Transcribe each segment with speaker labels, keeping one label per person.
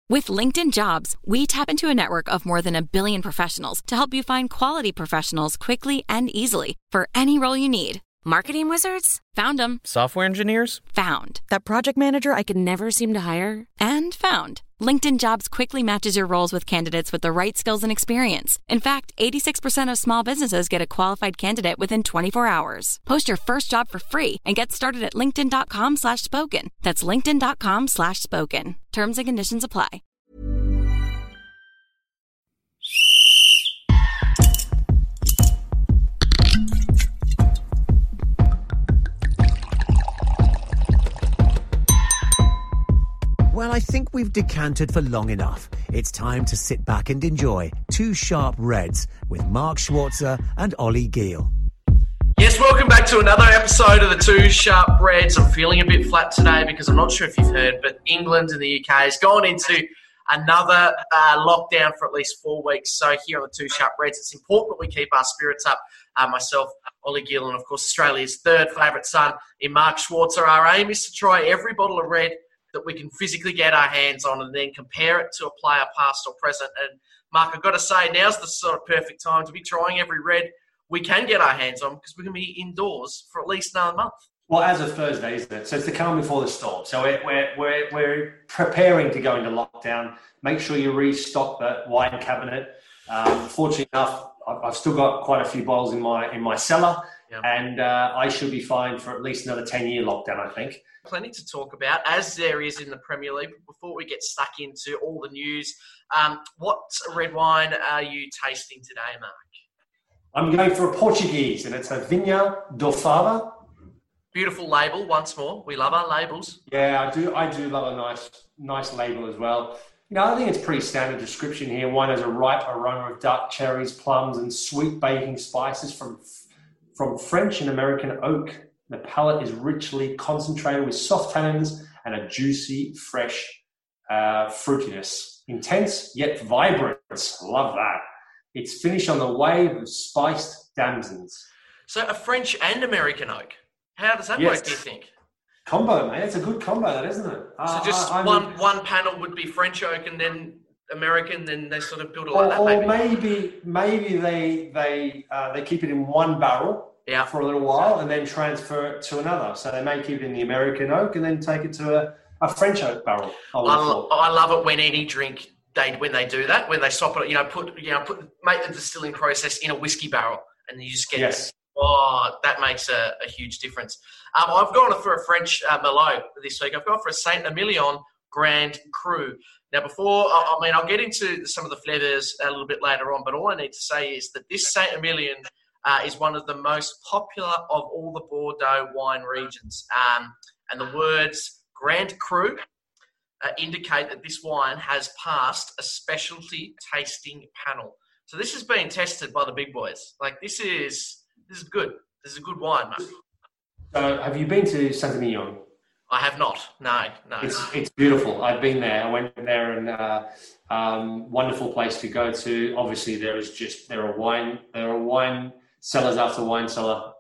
Speaker 1: With LinkedIn Jobs, we tap into a network of more than 1 billion professionals to help you find quality professionals quickly and easily for any role you need. Marketing wizards? Found them.
Speaker 2: Software engineers?
Speaker 1: Found. That project manager I could never seem to hire? And found. LinkedIn Jobs quickly matches your roles with candidates with the right skills and experience. In fact, 86% of small businesses get a qualified candidate within 24 hours. Post your first job for free and get started at linkedin.com/spoken. That's linkedin.com/spoken. Terms and conditions apply.
Speaker 3: Well, I think we've decanted for long enough. It's time to sit back and enjoy Two Sharp Reds with Mark Schwarzer and Ollie Gill.
Speaker 4: Yes, welcome back to another episode of the Two Sharp Reds. I'm feeling a bit flat today because I'm not sure if you've heard, but England and the UK has gone into another lockdown for at least 4 weeks. So here on the Two Sharp Reds, it's important that we keep our spirits up. Myself, Ollie Gill, and of course Australia's third favourite son in Mark Schwarzer. Our aim is to try every bottle of red that we can physically get our hands on and then compare it to a player past or present. And Mark, I've got to say, now's the sort of perfect time to be trying every red we can get our hands on because we're going to be indoors for at least another month.
Speaker 5: Well, as of Thursday, isn't it? So it's the calm before the storm. So we're preparing to go into lockdown. Make sure you restock the wine cabinet. Fortunately enough, I've still got quite a few bottles in my cellar, and I should be fine for at least another 10-year lockdown, I think.
Speaker 4: Plenty to talk about, as there is in the Premier League. Before we get stuck into all the news, what red wine are you tasting today, Mark?
Speaker 5: I'm going for a Portuguese, and it's a Vinha do Fava.
Speaker 4: Beautiful label, once more. We love our labels.
Speaker 5: Yeah, I do love a nice label as well. You know, I think it's pretty standard description here. Wine has a ripe aroma of dark cherries, plums, and sweet baking spices from French and American oak. The palate is richly concentrated with soft tannins and a juicy, fresh fruitiness. Intense yet vibrant. Love that. It's finished on the wave of spiced damsons.
Speaker 4: So a French and American oak. How does that work, do you think?
Speaker 5: Combo, mate. It's a good combo, that, isn't it?
Speaker 4: So just one panel would be French oak and then American, then they sort of build it like that, maybe?
Speaker 5: Or maybe they keep it in one barrel for a little while and then transfer it to another. So they may keep it in the American oak and then take it to a French oak barrel.
Speaker 4: I love it when any drink when they do that, when they swap it, make the distilling process in a whiskey barrel, and you just get that makes a huge difference. I've gone for a French Merlot this week. I've gone for a Saint Emilion Grand Cru. Now, I'll get into some of the flavours a little bit later on, but all I need to say is that this Saint Emilion is one of the most popular of all the Bordeaux wine regions. And the words Grand Cru indicate that this wine has passed a specialty tasting panel. So this has been tested by the big boys. Like, this is good. This is a good wine, mate.
Speaker 5: So have you been to Saint Emilion?
Speaker 4: I have not. No.
Speaker 5: It's beautiful. I've been there. I went there, and wonderful place to go to. Obviously, there are wine cellars after wine cellar,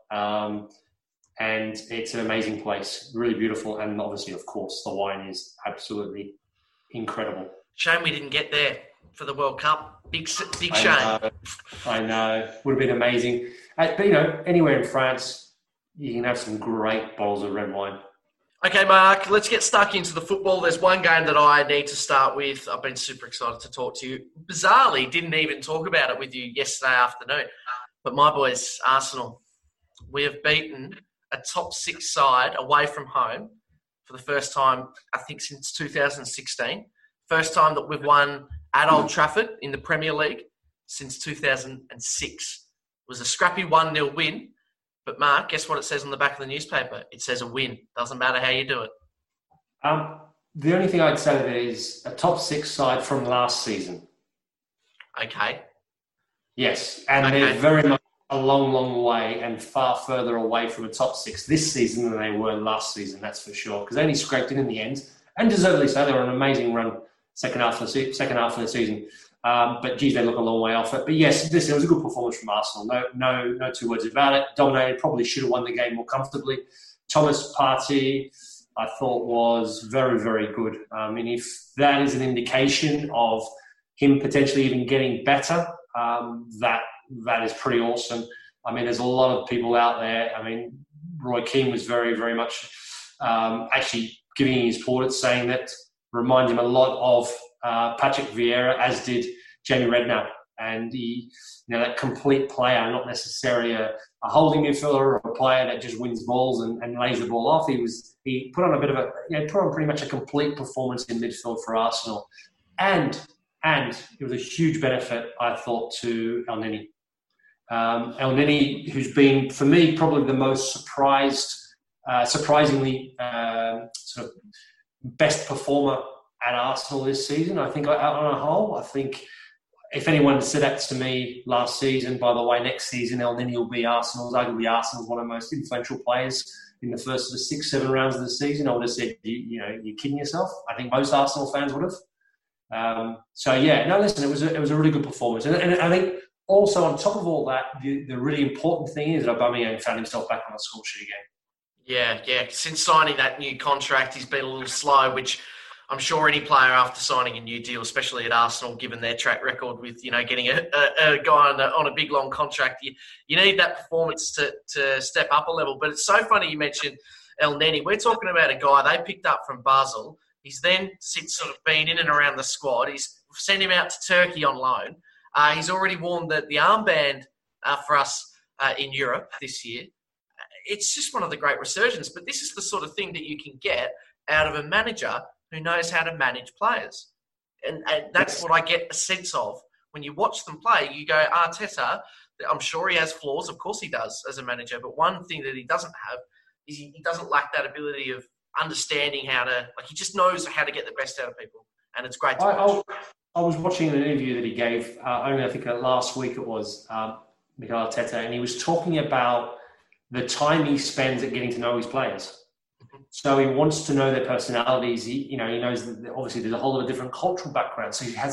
Speaker 5: and it's an amazing place. Really beautiful, and obviously, of course, the wine is absolutely incredible.
Speaker 4: Shame we didn't get there for the World Cup. Big shame.
Speaker 5: I know. Would have been amazing. But anywhere in France, you can have some great bottles of red wine.
Speaker 4: Okay, Mark, let's get stuck into the football. There's one game that I need to start with. I've been super excited to talk to you. Bizarrely, didn't even talk about it with you yesterday afternoon. But my boys, Arsenal, we have beaten a top six side away from home for the first time, I think, since 2016. First time that we've won at Old Trafford in the Premier League since 2006. It was a scrappy 1-0 win. But Mark, guess what it says on the back of the newspaper? It says a win. Doesn't matter how you do it.
Speaker 5: The only thing I'd say that is a top six side from last season.
Speaker 4: Okay.
Speaker 5: Yes, and they're very much a long, long way and far further away from a top six this season than they were last season, that's for sure. Because they only scraped it in the end, and deservedly so. They were an amazing run second half of the season. But geez, they look a long way off it. But yes, it was a good performance from Arsenal. No two words about it. Dominated, probably should have won the game more comfortably. Thomas Partey, I thought was very, very good. If that is an indication of him potentially even getting better, that is pretty awesome. There's a lot of people out there. Roy Keane was very, very much actually giving his plaudits, saying that reminds him a lot of Patrick Vieira, as did Jamie Redknapp. And he, that complete player, not necessarily a holding midfielder or a player that just wins balls and lays the ball off. He put on pretty much a complete performance in midfield for Arsenal. And it was a huge benefit, I thought, to Elneny. Elneny, who's been, for me, probably the most surprisingly sort of best performer at Arsenal this season. I think on a whole, if anyone said that to me last season, by the way, next season Elneny will be arguably Arsenal's one of the most influential players in the first sort of 6-7 rounds of the season, I would have said, you're kidding yourself. I think most Arsenal fans would have. Listen, it was a really good performance, and I think also on top of all that, the really important thing is that Aubameyang found himself back on the score sheet again.
Speaker 4: Yeah. Since signing that new contract, he's been a little slow, which I'm sure any player after signing a new deal, especially at Arsenal, given their track record with getting a guy on a big long contract, you need that performance to step up a level. But it's so funny you mentioned Elneny. We're talking about a guy they picked up from Basel. He's then since sort of been in and around the squad. He's sent him out to Turkey on loan. He's already worn the armband for us in Europe this year. It's just one of the great resurgences. But this is the sort of thing that you can get out of a manager who knows how to manage players. And that's what I get a sense of. When you watch them play, you go, Arteta, I'm sure he has flaws. Of course he does as a manager. But one thing that he doesn't have is he doesn't lack that ability of understanding he just knows how to get the best out of people. And it's great to watch.
Speaker 5: I was watching an interview that he gave, only I think last week it was, Mikel Arteta, and he was talking about the time he spends at getting to know his players. So he wants to know their personalities. He knows that obviously there's a whole lot of different cultural backgrounds. So he has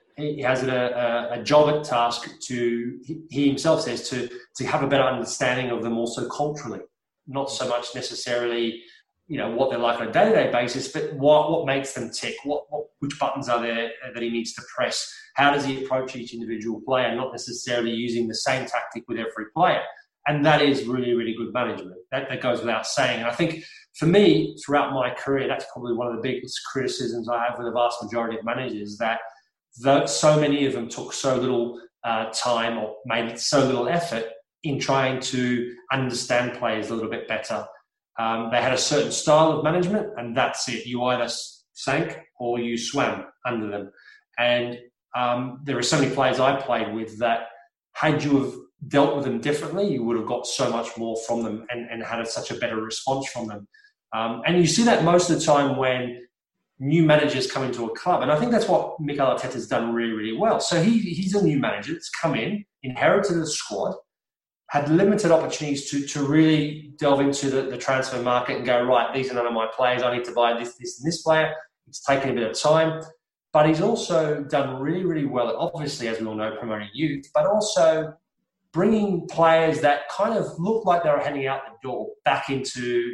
Speaker 5: a job at task to, he himself says, to have a better understanding of them also culturally, not so much necessarily, what they're like on a day-to-day basis, but what makes them tick, which buttons are there that he needs to press, how does he approach each individual player, not necessarily using the same tactic with every player. And that is really, really good management. That goes without saying. And I think for me, throughout my career, that's probably one of the biggest criticisms I have with the vast majority of managers, that so many of them took so little time or made so little effort in trying to understand players a little bit better. They had a certain style of management, and that's it. You either sank or you swam under them. And there are so many players I played with that, had you have dealt with them differently, you would have got so much more from them and had such a better response from them. And you see that most of the time when new managers come into a club. And I think that's what Mikel Arteta's done really, really well. So he's a new manager that's come in, inherited a squad, had limited opportunities to really delve into the transfer market and go, right, these are none of my players. I need to buy this, and this player. It's taken a bit of time. But he's also done really, really well, obviously, as we all know, promoting youth, but also bringing players that kind of look like they were heading out the door back into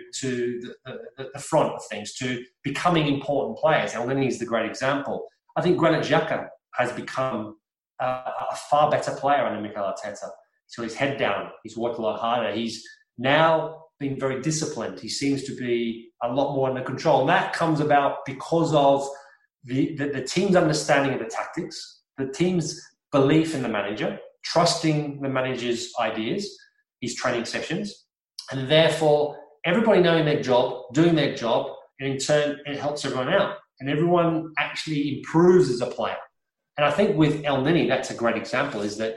Speaker 5: the front of things, to becoming important players. Elneny is the great example. I think Granit Xhaka has become a far better player under Mikel Arteta. So his head down, he's worked a lot harder. He's now been very disciplined. He seems to be a lot more under control. And that comes about because of the team's understanding of the tactics, the team's belief in the manager, trusting the manager's ideas, his training sessions, and therefore everybody knowing their job, doing their job, and in turn it helps everyone out. And everyone actually improves as a player. And I think with Elneny, that's a great example, is that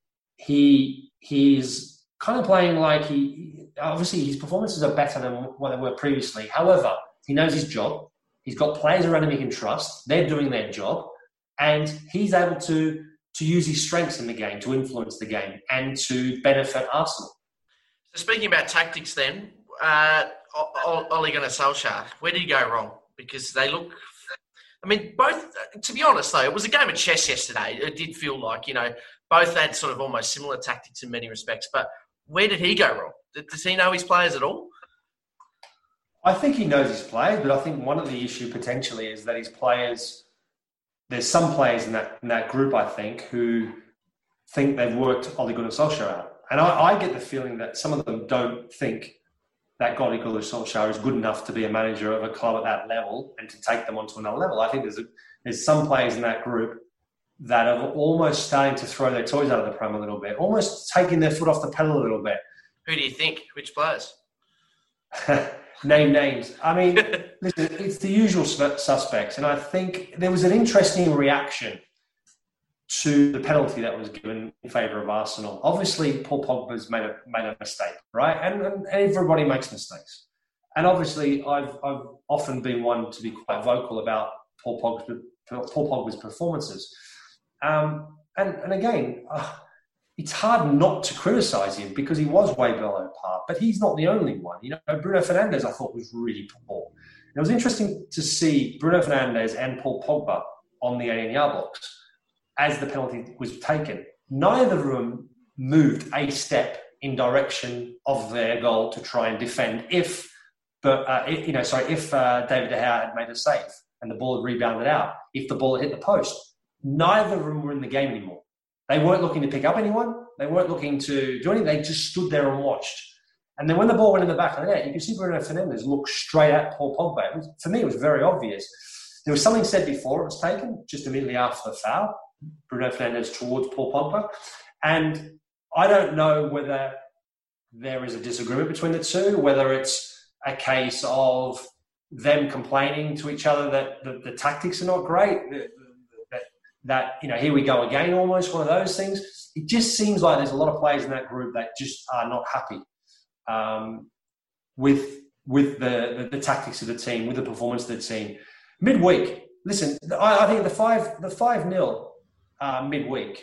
Speaker 5: he's kind of playing like obviously his performances are better than what they were previously. However, he knows his job. He's got players around him he can trust. They're doing their job. And he's able to use his strengths in the game, to influence the game, and to benefit Arsenal.
Speaker 4: So speaking about tactics then, Ole Gunnar Solskjaer, where did he go wrong? Because they look... both, to be honest, though, it was a game of chess yesterday. It did feel like, both had sort of almost similar tactics in many respects. But where did he go wrong? Does he know his players at all?
Speaker 5: I think he knows his players, but I think one of the issue potentially is that his players, there's some players in that group, I think, who think they've worked Ole Gunnar Solskjaer out. And I get the feeling that some of them don't think that Ole Gunnar Solskjaer is good enough to be a manager of a club at that level and to take them onto another level. I think there's some players in that group that are almost starting to throw their toys out of the pram a little bit, almost taking their foot off the pedal a little bit.
Speaker 4: Who do you think? Which players?
Speaker 5: Name names. I mean, listen, it's the usual suspects. And I think there was an interesting reaction to the penalty that was given in favour of Arsenal. Obviously, Paul Pogba's made a mistake, right? And everybody makes mistakes. And obviously, I've often been one to be quite vocal about Paul Pogba's performances. And again, it's hard not to criticise him because he was way below par, but he's not the only one. You know, Bruno Fernandes, I thought, was really poor. And it was interesting to see Bruno Fernandes and Paul Pogba on the 18-yard box as the penalty was taken. Neither of them moved a step in direction of their goal to try and defend if David De Gea had made a save and the ball had rebounded out, if the ball had hit the post. Neither of them were in the game anymore. They weren't looking to pick up anyone. They weren't looking to do anything. They just stood there and watched. And then when the ball went in the back of the net, you can see Bruno Fernandes look straight at Paul Pogba. For me, it was very obvious. There was something said before it was taken, just immediately after the foul, Bruno Fernandes towards Paul Pogba. And I don't know whether there is a disagreement between the two, whether it's a case of them complaining to each other that the tactics are not great, that here we go again, almost one of those things. It just seems like there's a lot of players in that group that just are not happy with the tactics of the team, with the performance of the team. Midweek, listen, I think the 5-0 midweek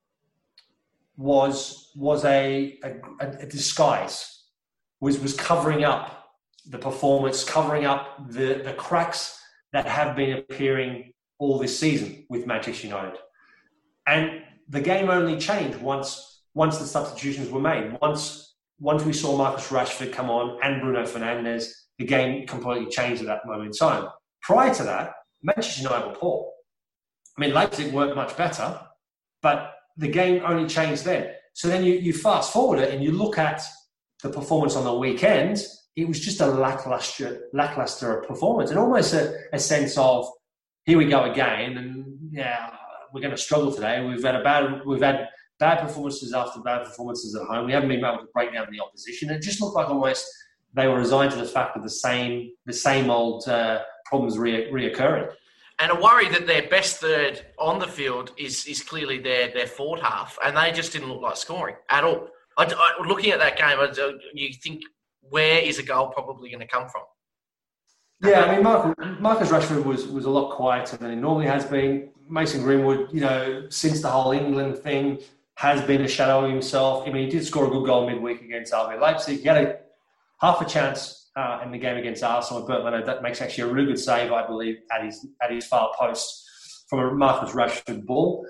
Speaker 5: was a disguise, was covering up the performance, covering up the cracks that have been appearing all this season with Manchester United. And the game only changed once the substitutions were made. Once we saw Marcus Rashford come on and Bruno Fernandes, the game completely changed at that moment in time. Prior to that, Manchester United were poor. I mean, Leipzig weren't much better, but the game only changed then. So then you fast forward it and you look at the performance on the weekend, it was just a lackluster performance and almost a sense of, here we go again, and we're going to struggle today. We've had bad performances after bad performances at home. We haven't been able to break down the opposition. It just looked like almost they were resigned to the fact of the same old problems reoccurring.
Speaker 4: And a worry that their best third on the field is clearly their forward half, and they just didn't look like scoring at all. Looking at that game, you think, where is a goal probably going to come from?
Speaker 5: Yeah, I mean, Marcus Rashford was a lot quieter than he normally has been. Mason Greenwood, since the whole England thing, has been a shadow of himself. I mean, he did score a good goal midweek against RB Leipzig. He had half a chance in the game against Arsenal. Bert Leno, that makes actually a really good save, I believe, at his far post from a Marcus Rashford ball.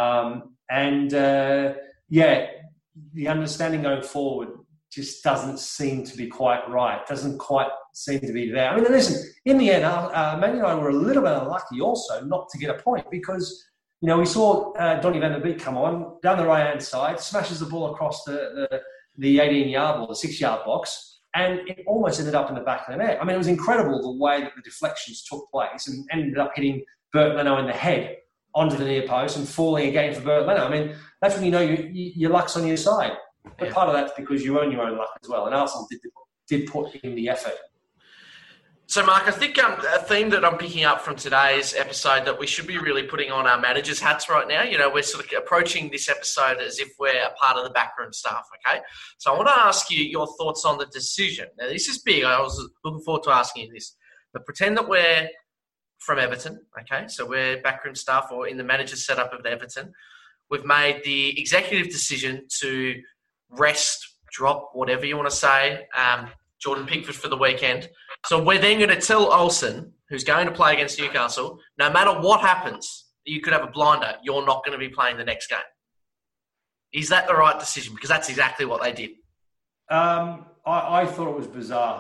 Speaker 5: The understanding going forward just doesn't seem to be quite right. Doesn't quite seem to be there. I mean, listen, in the end, Man United were a little bit unlucky also not to get a point because, we saw Donny van der Beek come on down the right-hand side, smashes the ball across the 18-yard or the 6-yard box, and it almost ended up in the back of the net. I mean, it was incredible the way that the deflections took place and ended up hitting Bert Leno in the head onto the near post and falling again for Bert Leno. I mean, that's when your luck's on your side. But part of that's because you own your own luck as well. And Arsenal did put in the effort.
Speaker 4: So, Mark, I think a theme that I'm picking up from today's episode that we should be really putting on our managers' hats right now. We're sort of approaching this episode as if we're a part of the backroom staff, okay? So I want to ask you your thoughts on the decision. Now, this is big. I was looking forward to asking you this. But pretend that we're from Everton, okay? So we're backroom staff or in the manager's setup of Everton. We've made the executive decision to rest, drop, whatever you want to say, Jordan Pickford for the weekend. So we're then going to tell Olsen, who's going to play against Newcastle, no matter what happens, you could have a blinder, you're not going to be playing the next game. Is that the right decision? Because that's exactly what they did.
Speaker 5: I thought it was bizarre.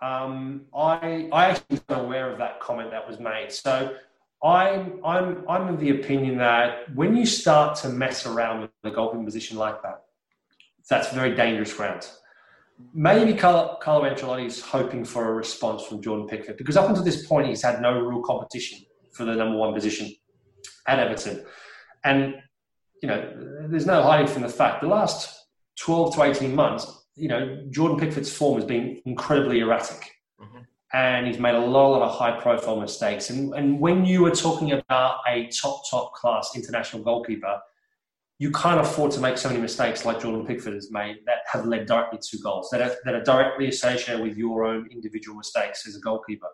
Speaker 5: I actually wasn't aware of that comment that was made. So I'm of the opinion that when you start to mess around with the goalkeeping position like that, that's very dangerous ground. Maybe Carlo Ancelotti is hoping for a response from Jordan Pickford, because up until this point, he's had no real competition for the number one position at Everton. And, there's no hiding from the fact the last 12 to 18 months, Jordan Pickford's form has been incredibly erratic. Mm-hmm. And he's made a lot of high-profile mistakes. And when you were talking about a top class international goalkeeper, you can't afford to make so many mistakes like Jordan Pickford has made that have led directly to goals, that are directly associated with your own individual mistakes as a goalkeeper.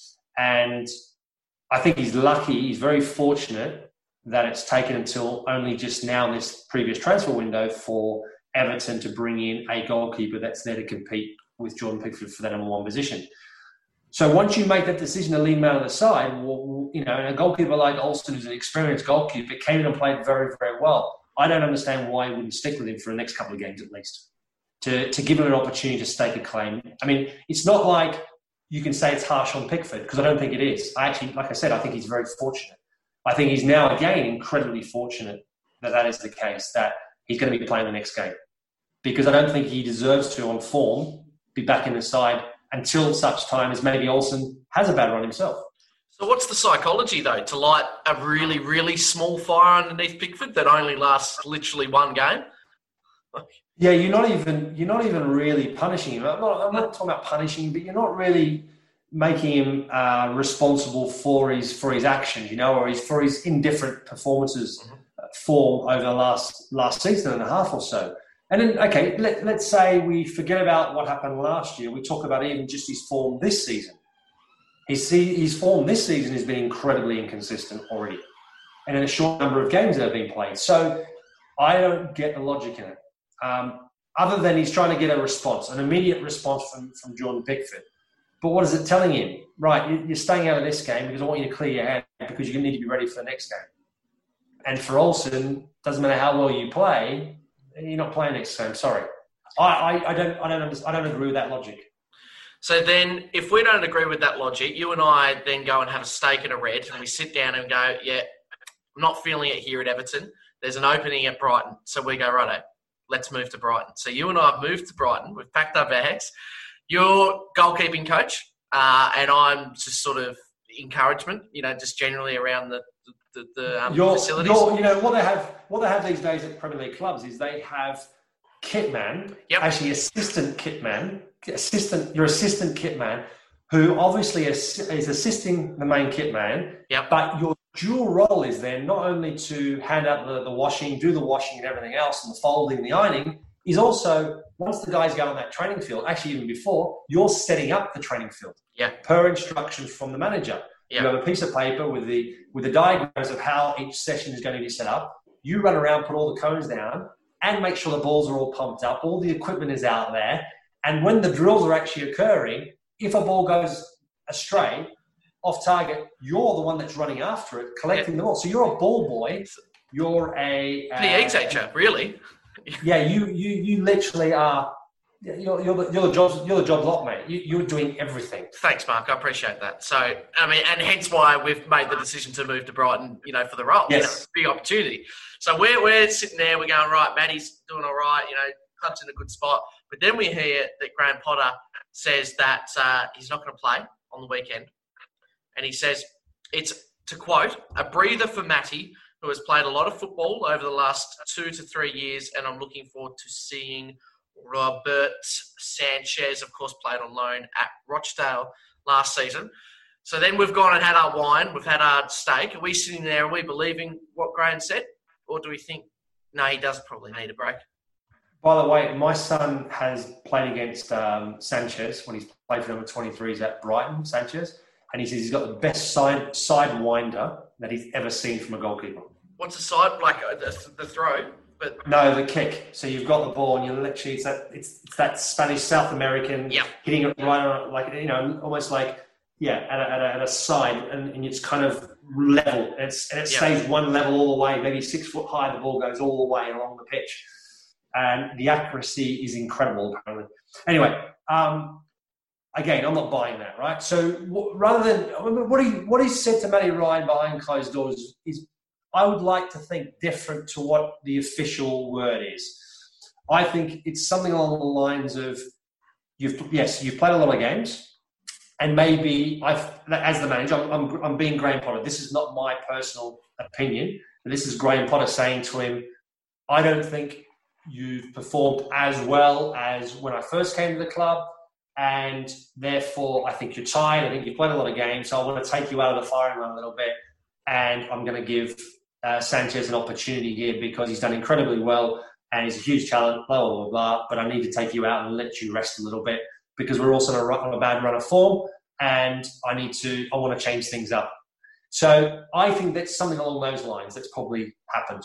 Speaker 5: And I think he's lucky, he's very fortunate that it's taken until only just now in this previous transfer window for Everton to bring in a goalkeeper that's there to compete with Jordan Pickford for that number one position. So once you make that decision to leave him out of the side, and a goalkeeper like Olsen, who's an experienced goalkeeper, came in and played very, very well. I don't understand why he wouldn't stick with him for the next couple of games at least, to give him an opportunity to stake a claim. I mean, it's not like you can say it's harsh on Pickford, because I don't think it is. I actually, like I said, I think he's very fortunate. I think he's now, again, incredibly fortunate that is the case, that he's going to be playing the next game. Because I don't think he deserves to, on form, be back in the side until such time as maybe Olsen has a bad run himself.
Speaker 4: So what's the psychology, though, to light a really, really small fire underneath Pickford that only lasts literally one game?
Speaker 5: Yeah, you're not even really punishing him. I'm not talking about punishing him, but you're not really making him responsible for his actions, or for his indifferent performances form over the last season and a half or so. And then, okay, let's say we forget about what happened last year. We talk about even just his form this season. His form this season has been incredibly inconsistent already, and in a short number of games that have been played. So I don't get the logic in it, other than he's trying to get a response, an immediate response from Jordan Pickford. But what is it telling him? Right, you're staying out of this game because I want you to clear your head, because you're going to need to be ready for the next game. And for Olsen, doesn't matter how well you play, you're not playing next game. Sorry, I don't agree with that logic.
Speaker 4: So then, if we don't agree with that logic, you and I then go and have a steak and a red, and we sit down and go, yeah, I'm not feeling it here at Everton. There's an opening at Brighton. So we go, righto, let's move to Brighton. So you and I have moved to Brighton. We've packed our bags. You're goalkeeping coach, and I'm just sort of encouragement, just generally around the facilities.
Speaker 5: What they have these days at Premier League clubs is they have kitman, actually assistant kitman, your assistant kitman, who obviously is assisting the main kitman, but your dual role is then not only to hand out the washing, do the washing and everything else, and the folding and the ironing, is also, once the guys go on that training field, actually even before, you're setting up the training field per instructions from the manager. You have a piece of paper with the diagrams of how each session is going to be set up. You run around, put all the cones down, and make sure the balls are all pumped up. All the equipment is out there. And when the drills are actually occurring, if a ball goes astray, off target, you're the one that's running after it, collecting the ball. So you're a ball boy. You're a
Speaker 4: PE teacher, really.
Speaker 5: Yeah, you literally are. You're the job lot, mate. You're doing everything.
Speaker 4: Thanks, Mark. I appreciate that. So, I mean, and hence why we've made the decision to move to Brighton, for the role.
Speaker 5: Yes.
Speaker 4: Big opportunity. So we're sitting there, we're going, right, Matty's doing all right, club's in a good spot. But then we hear that Graham Potter says that he's not going to play on the weekend. And he says, it's, to quote, a breather for Matty, who has played a lot of football over the last 2 to 3 years, and I'm looking forward to seeing Robert Sanchez, of course, played on loan at Rochdale last season. So then we've gone and had our wine, we've had our steak. Are we sitting there, are we believing what Graham said? Or do we think, no, he does probably need a break?
Speaker 5: By the way, my son has played against Sanchez when he's played for number 23s at Brighton, Sanchez. And he says he's got the best sidewinder that he's ever seen from a goalkeeper.
Speaker 4: What's the side, like the throw? But
Speaker 5: no, the kick. So you've got the ball, and you're literally it's that Spanish South American hitting it right on, like almost like at a side, and it's kind of level. And it stays one level all the way, maybe 6 foot high. The ball goes all the way along the pitch, and the accuracy is incredible. Apparently, anyway. again, I'm not buying that, right? So rather than what he said to Matty Ryan behind closed doors is, I would like to think different to what the official word is. I think it's something along the lines of, you've played a lot of games, and maybe as the manager, I'm being Graham Potter. This is not my personal opinion, but this is Graham Potter saying to him, I don't think you've performed as well as when I first came to the club, and therefore I think you're tired. I think you've played a lot of games, so I want to take you out of the firing line a little bit, and I'm going to give Sanchez an opportunity here because he's done incredibly well and he's a huge talent, blah, blah, blah, blah, but I need to take you out and let you rest a little bit because we're also on a bad run of form, and I want to change things up. So I think that's something along those lines that's probably happened.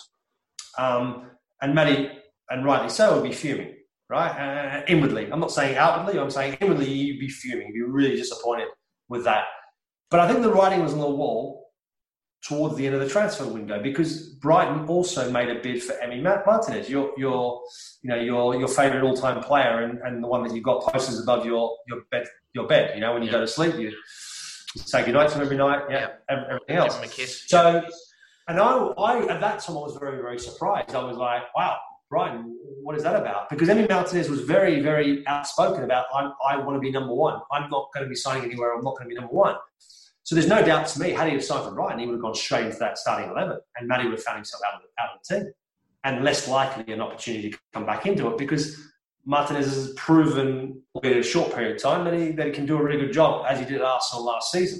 Speaker 5: And Matty, and rightly so, would be fuming, right? Inwardly. I'm not saying outwardly, I'm saying inwardly you'd be fuming. You'd be really disappointed with that. But I think the writing was on the wall towards the end of the transfer window because Brighton also made a bid for Emi Martinez, your favourite all-time player and the one that you've got posters above your bed. When you go to sleep, you say goodnight to him every night. Everything else.
Speaker 4: Give him a kiss.
Speaker 5: So, and I at that time I was very, very surprised. I was like, wow, Brighton, what is that about? Because Emi Martinez was very, very outspoken about, I want to be number one. I'm not going to be signing anywhere. I'm not going to be number one. So there's no doubt to me, had he have signed for Brighton, he would have gone straight into that starting 11 and Matty would have found himself out of the team and less likely an opportunity to come back into it because Martinez has proven, albeit in a short period of time, that he can do a really good job as he did at Arsenal last season.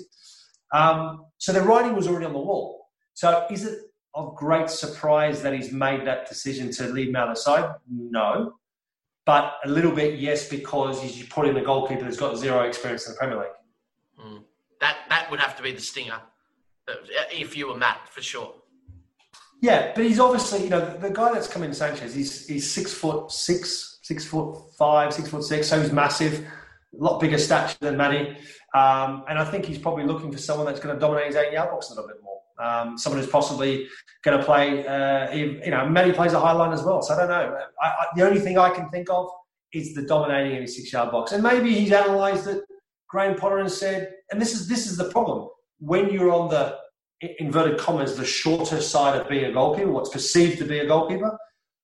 Speaker 5: So the writing was already on the wall. So is it of great surprise that he's made that decision to leave him out of the side? No. But a little bit, yes, because you put in a goalkeeper that's got zero experience in the Premier League.
Speaker 4: Mm. That would have to be the stinger, if you were Matt, for sure.
Speaker 5: Yeah, but he's obviously, the guy that's come in, Sanchez, he's 6'6", 6'5", 6'6", so he's massive, a lot bigger stature than Matty. And I think he's probably looking for someone that's going to dominate his 8-yard box a little bit more. Someone who's possibly going to play, Matty plays a high line as well. So I don't know. The only thing I can think of is the dominating in his 6-yard box. And maybe he's analysed it, Graham Potter, and said, and this is the problem, when you're on the, inverted commas, the shorter side of being a goalkeeper, what's perceived to be a goalkeeper,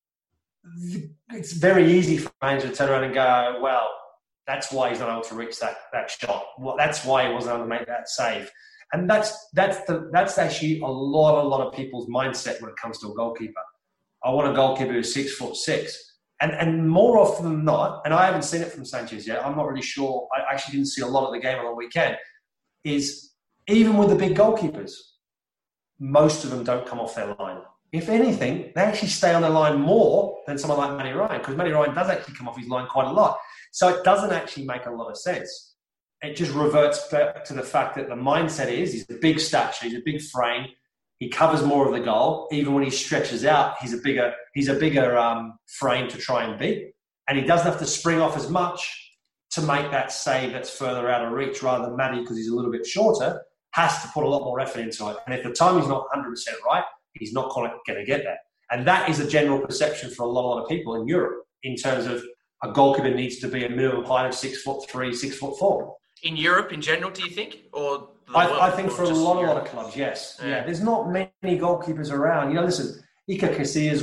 Speaker 5: it's very easy for a manager to turn around and go, well, that's why he's not able to reach that shot. Well, that's why he wasn't able to make that save. And that's actually a lot of people's mindset when it comes to a goalkeeper. I want a goalkeeper who's 6'6". And more often than not, and I haven't seen it from Sanchez yet, I'm not really sure, I actually didn't see a lot of the game on the weekend, is even with the big goalkeepers, most of them don't come off their line. If anything, they actually stay on their line more than someone like Matty Ryan, because Matty Ryan does actually come off his line quite a lot. So it doesn't actually make a lot of sense. It just reverts back to the fact that the mindset is, he's a big stature, he's a big frame, he covers more of the goal. Even when he stretches out, he's a bigger frame to try and beat. And he doesn't have to spring off as much to make that save that's further out of reach, rather than Matty, because he's a little bit shorter, has to put a lot more effort into it. And if the timing's not 100% right, he's not going to get that. And that is a general perception for a lot of people in Europe in terms of a goalkeeper needs to be a minimum height of 6'3", 6'4".
Speaker 4: In Europe in general, do you think? Or
Speaker 5: I think for a lot of clubs, yes. Yeah. There's not many goalkeepers around. Listen, Iker Casillas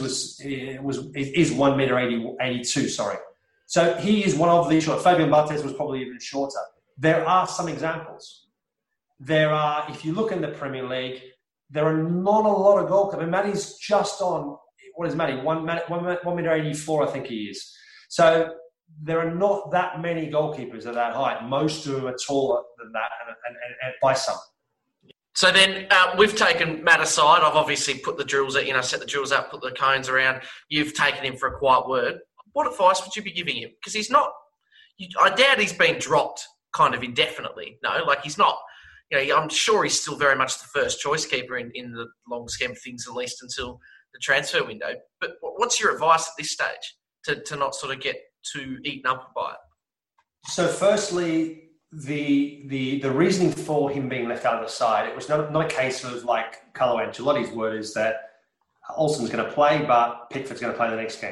Speaker 5: is 1 meter 82. Sorry, so he is one of the short. Fabian Barthez was probably even shorter. There are some examples. If you look in the Premier League, there are not a lot of goalkeepers. I mean, Matty's just on, what is Matty? 1 meter 84, I think he is. So there are not that many goalkeepers at that height. Most of them are taller than that, and by some.
Speaker 4: So then we've taken Matt aside. I've obviously put the drills, set the drills up, put the cones around. You've taken him for a quiet word. What advice would you be giving him? Because he's not, I doubt he's been dropped kind of indefinitely. No, like he's not, I'm sure he's still very much the first choice keeper in the long scheme of things, at least until the transfer window. But what's your advice at this stage to not sort of get too eaten up by it?
Speaker 5: So firstly, the reasoning for him being left out of the side, it was not a case of like Carlo Ancelotti's word is that Olsen's going to play, but Pickford's going to play the next game.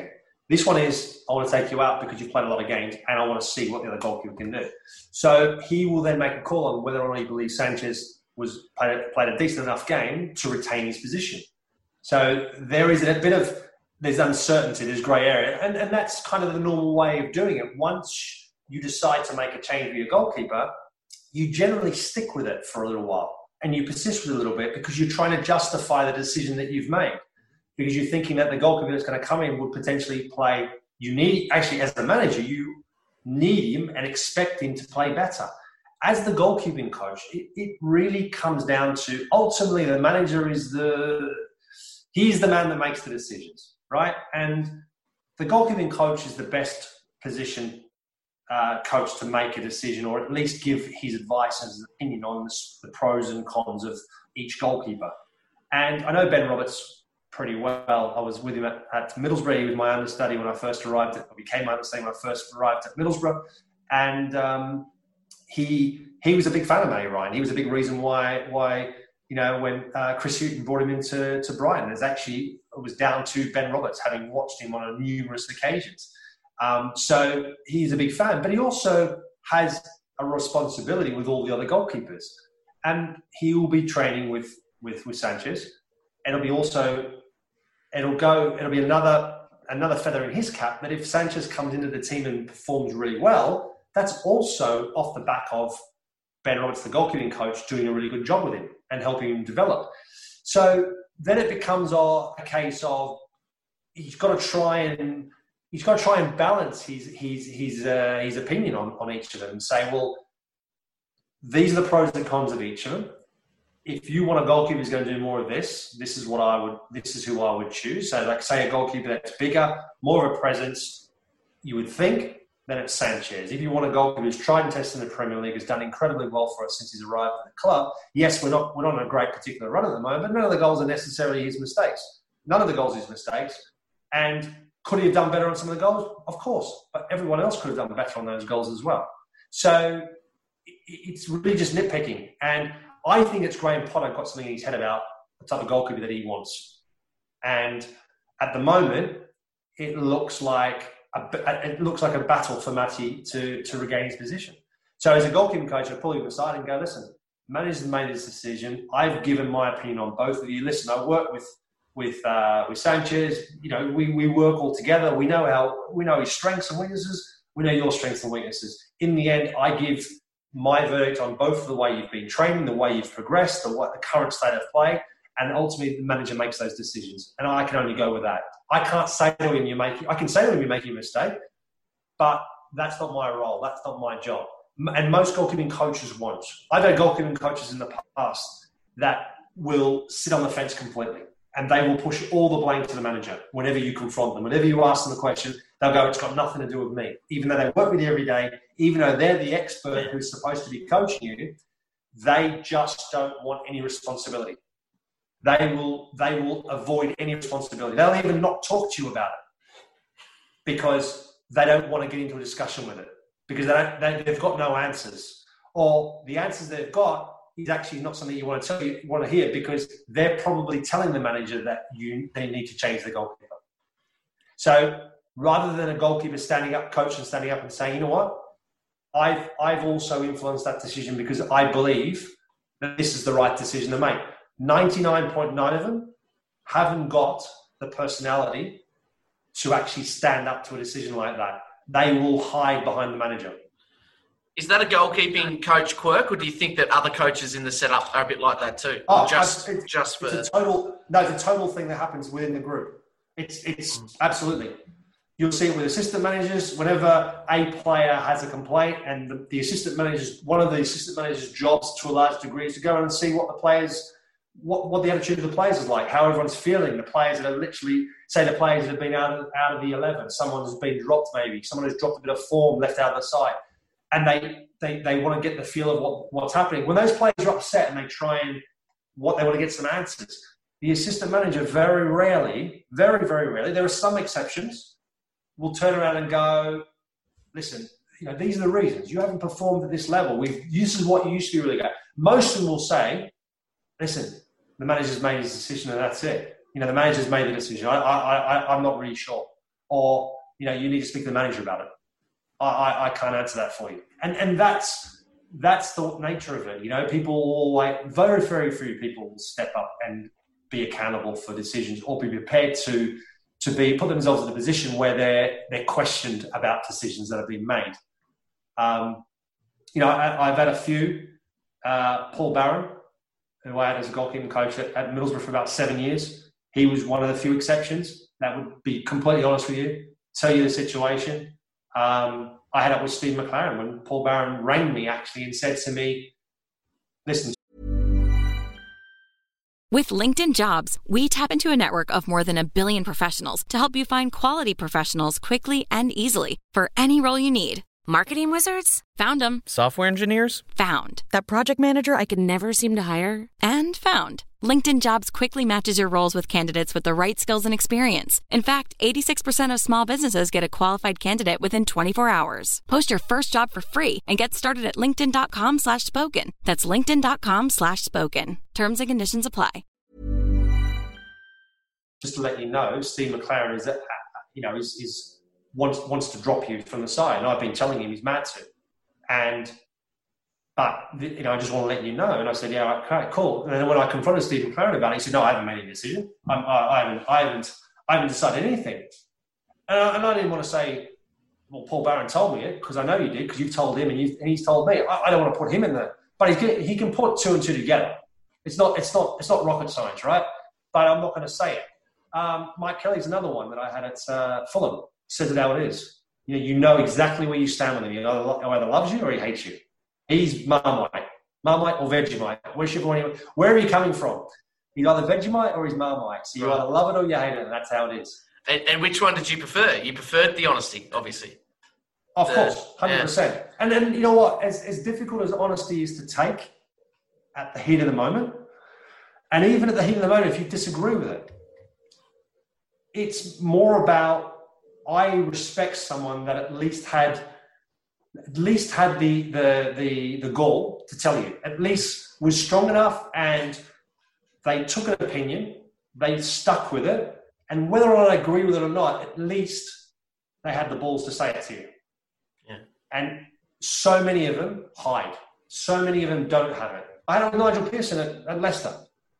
Speaker 5: This one is, I want to take you out because you've played a lot of games and I want to see what the other goalkeeper can do. So he will then make a call on whether or not he believes Sanchez played a decent enough game to retain his position. So there is a bit of, there's uncertainty, there's grey area, and that's kind of the normal way of doing it. Once you decide to make a change with your goalkeeper, you generally stick with it for a little while and you persist with it a little bit because you're trying to justify the decision that you've made. Because you're thinking that the goalkeeper that's going to come in would potentially play, actually as the manager, you need him and expect him to play better. As the goalkeeping coach, it really comes down to, ultimately the manager is he's the man that makes the decisions, right? And the goalkeeping coach is the best position coach to make a decision, or at least give his advice and his opinion on the pros and cons of each goalkeeper. And I know Ben Roberts pretty well. I was with him at Middlesbrough. He was my understudy when I first arrived. Became my understudy when I first arrived at Middlesbrough. And he was a big fan of Matty Ryan. He was a big reason why when Chris Hughton brought him into Brighton, it was down to Ben Roberts, having watched him on numerous occasions. So he's a big fan, but he also has a responsibility with all the other goalkeepers, and he will be training with Sanchez. It'll be another feather in his cap that if Sanchez comes into the team and performs really well, that's also off the back of Ben Roberts, the goalkeeping coach, doing a really good job with him and helping him develop. So then it becomes a case of he's got to try and balance his opinion on each of them and say, well, these are the pros and cons of each of them. If you want a goalkeeper who's going to do more of this is who I would choose. So like say a goalkeeper that's bigger, more of a presence, you would think, then it's Sanchez. If you want a goalkeeper who's tried and tested in the Premier League, has done incredibly well for us since he's arrived at the club, yes, we're not on a great particular run at the moment, but none of the goals are necessarily his mistakes. None of the goals are his mistakes. And could he have done better on some of the goals? Of course. But everyone else could have done better on those goals as well. So it's really just nitpicking. And I think it's Graham Potter got something in his head about the type of goalkeeper that he wants. And at the moment, it looks like a battle for Matty to regain his position. So as a goalkeeping coach, I'd pull him aside and go, listen, manager's made this decision. I've given my opinion on both of you. Listen, I work with Sanchez. We work all together. We know his strengths and weaknesses. We know your strengths and weaknesses. In the end, I give my verdict on both the way you've been training, the way you've progressed, the current state of play, and ultimately the manager makes those decisions. And I can only go with that. I can't say to him, I can say to him, you're making a mistake, but that's not my role. That's not my job. And most goalkeeping coaches won't. I've had goalkeeping coaches in the past that will sit on the fence completely, and they will push all the blame to the manager whenever you confront them. Whenever you ask them a question, they'll go, it's got nothing to do with me. Even though they work with you every day, even though they're the expert who's supposed to be coaching you, they just don't want any responsibility. They will avoid any responsibility. They'll even not talk to you about it because they don't want to get into a discussion with it because they've got no answers, or the answers they've got is actually not something you want to hear because they're probably telling the manager that they need to change the goalkeeper. So rather than a goalkeeper coach standing up and saying, you know what, I've also influenced that decision because I believe that this is the right decision to make. 99.9 of them haven't got the personality to actually stand up to a decision like that. They will hide behind the manager.
Speaker 4: Is that a goalkeeping coach quirk, or do you think that other coaches in the setup are a bit like that too?
Speaker 5: It's a total thing that happens within the group. It's absolutely. You'll see it with assistant managers. Whenever a player has a complaint, and the assistant managers, one of the assistant managers' jobs to a large degree is to go and see what the players, what the attitude of the players is like, how everyone's feeling. The players that are literally, say the players that have been out of the 11, someone has been dropped maybe, someone has dropped a bit of form, left out of the side. And they want to get the feel of what's happening. When those players are upset and they want to get some answers, the assistant manager very rarely, very, very rarely, there are some exceptions, will turn around and go, listen, these are the reasons. You haven't performed at this level. This is what you used to be really good. Most of them will say, listen, the manager's made his decision and that's it. The manager's made the decision. I'm not really sure. Or you need to speak to the manager about it. I can't answer that for you. And that's the nature of it. People always, very, very few people will step up and be accountable for decisions or be prepared to put themselves in a position where they're questioned about decisions that have been made. I've had a few. Paul Barron, who I had as a goalkeeping coach at Middlesbrough for about 7 years, he was one of the few exceptions. That would be completely honest with you, tell you the situation. I had it with Steve McLaren when Paul Barron rang me actually and said to me, listen.
Speaker 1: With LinkedIn Jobs, we tap into a network of more than 1 billion professionals to help you find quality professionals quickly and easily for any role you need. Marketing wizards? Found them.
Speaker 2: Software engineers?
Speaker 1: Found. That project manager I could never seem to hire? And found. LinkedIn Jobs quickly matches your roles with candidates with the right skills and experience. In fact, 86% of small businesses get a qualified candidate within 24 hours. Post your first job for free and get started at linkedin.com/spoken. That's linkedin.com/spoken. Terms and conditions apply.
Speaker 5: Just to let you know, Steve McLaren is wants to drop you from the side. And I've been telling him he's mad to. But I just want to let you know. And I said, yeah, okay, cool. And then when I confronted Steve McLaren about it, he said, no, I haven't made any decision. I haven't decided anything. And I didn't want to say, well, Paul Barron told me it, because I know you did, because you've told him and he's told me. I don't want to put him in there. But he can put two and two together. It's not rocket science, right? But I'm not going to say it. Mike Kelly's another one that I had at Fulham. Says it how it is. You know exactly where you stand with him. He either loves you or he hates you. He's Marmite or Vegemite. Where are you coming from? He's either Vegemite or he's Marmite. So you either love it or you hate it, and that's how it is.
Speaker 4: And which one did you prefer? You preferred the honesty, obviously.
Speaker 5: Of course, 100%. Yeah. And then, you know what? As difficult as honesty is to take at the heat of the moment, and even at the heat of the moment, if you disagree with it, it's more about, I respect someone that at least had the gall to tell you, at least was strong enough, and they took an opinion, they stuck with it, and whether or not I agree with it or not, at least they had the balls to say it to you. Yeah. And so many of them hide. So many of them don't have it. I had Nigel Pearson at Leicester.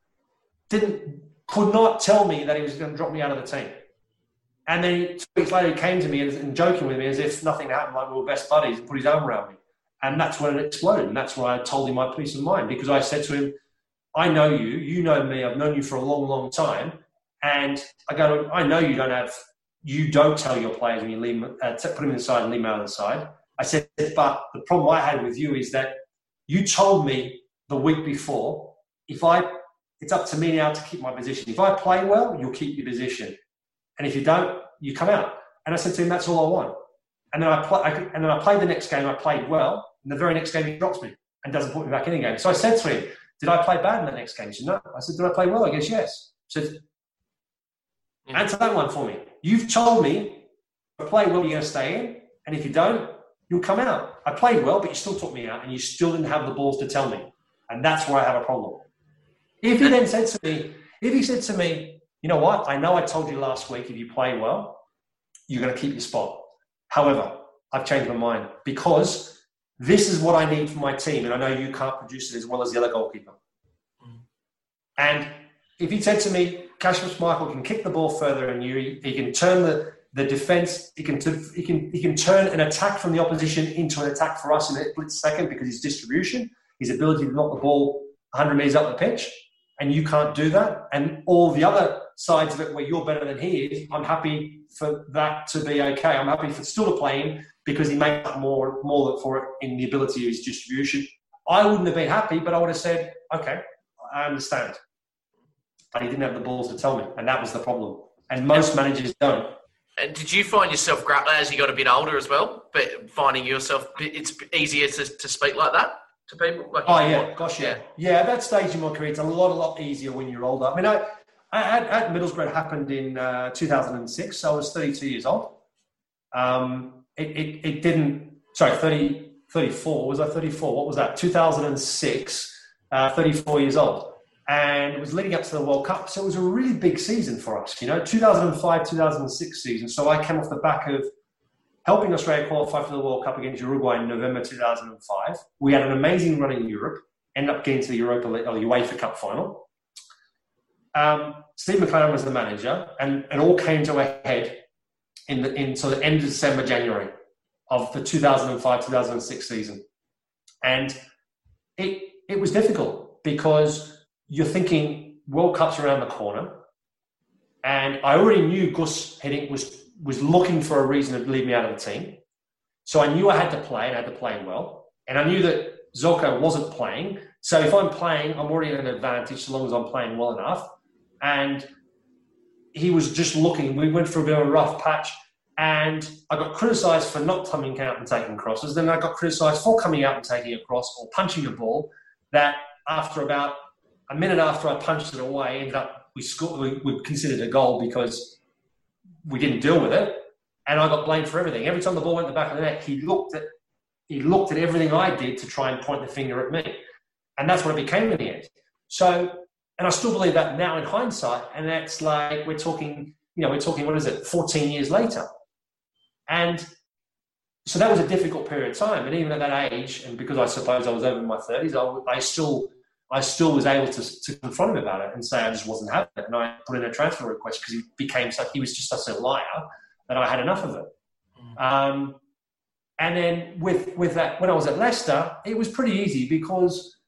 Speaker 5: Could not tell me that he was going to drop me out of the team. And then 2 weeks later, he came to me and joking with me as if nothing happened, like we were best buddies, and put his arm around me. And that's when it exploded. And that's why I told him my peace of mind, because I said to him, I know you, you know me, I've known you for a long, long time. And I go, I know you don't tell your players when you leave, put them inside and leave them out of the side. I said, but the problem I had with you is that you told me the week before, it's up to me now to keep my position. If I play well, you'll keep your position. And if you don't, you come out. And I said to him, that's all I want. And then I played the next game, I played well, and the very next game he drops me and doesn't put me back in again. So I said to him, did I play bad in the next game? He said, no. I said, did I play well? I guess yes. I said, answer that one for me. You've told me, if I play well, you're going to stay in. And if you don't, you'll come out. I played well, but you still took me out, and you still didn't have the balls to tell me. And that's where I have a problem. If he then said to me, you know what? I know I told you last week, if you play well, you're going to keep your spot. However, I've changed my mind because this is what I need for my team. And I know you can't produce it as well as the other goalkeeper. And if he said to me, Kasper Schmeichel can kick the ball further than you, he can turn the defense, he can turn an attack from the opposition into an attack for us in a split second because his distribution, his ability to knock the ball 100 metres up the pitch, and you can't do that. And all the other sides of it where you're better than he is, I'm happy for that to be okay. I'm happy for still to play him because he makes up more for it in the ability of his distribution. I wouldn't have been happy, but I would have said, okay, I understand. But he didn't have the balls to tell me, and that was the problem. And most managers don't.
Speaker 4: And did you find yourself, as you got a bit older as well, but finding yourself, it's easier to speak like that to people? Yeah, at that stage in my career, it's a lot easier when you're older. I mean, I at Middlesbrough, it happened in 2006, so I was 32 years old. It didn't, 34, was I 34? What was that? 2006, 34 years old.
Speaker 5: And it was leading up to the World Cup. So it was a really big season for us, 2005, 2006 season. So I came off the back of helping Australia qualify for the World Cup against Uruguay in November 2005. We had an amazing run in Europe, ended up getting to the Europa League, or the UEFA Cup final. Steve McLaren was the manager, and it all came to a head in sort of end of December, January of the 2005-2006 season. And it was difficult because you're thinking World Cup's around the corner. And I already knew Gus Hiddink was looking for a reason to leave me out of the team. So I knew I had to play, and I had to play well. And I knew that Zelko wasn't playing. So if I'm playing, I'm already at an advantage so long as I'm playing well enough. And he was just looking. We went through a bit of a rough patch. And I got criticised for not coming out and taking crosses. Then I got criticised for coming out and taking a cross or punching a ball that after about a minute after I punched it away, ended up we considered a goal because we didn't deal with it. And I got blamed for everything. Every time the ball went in the back of the net, he looked at everything I did to try and point the finger at me. And that's what it became in the end. So, and I still believe that now in hindsight. And that's like, we're talking, what is it, 14 years later. And so that was a difficult period of time. And even at that age, and because I suppose I was over in my 30s, I still was able to confront him about it and say I just wasn't having it. And I put in a transfer request because he was just such a liar that I had enough of it. And then with that, when I was at Leicester, it was pretty easy because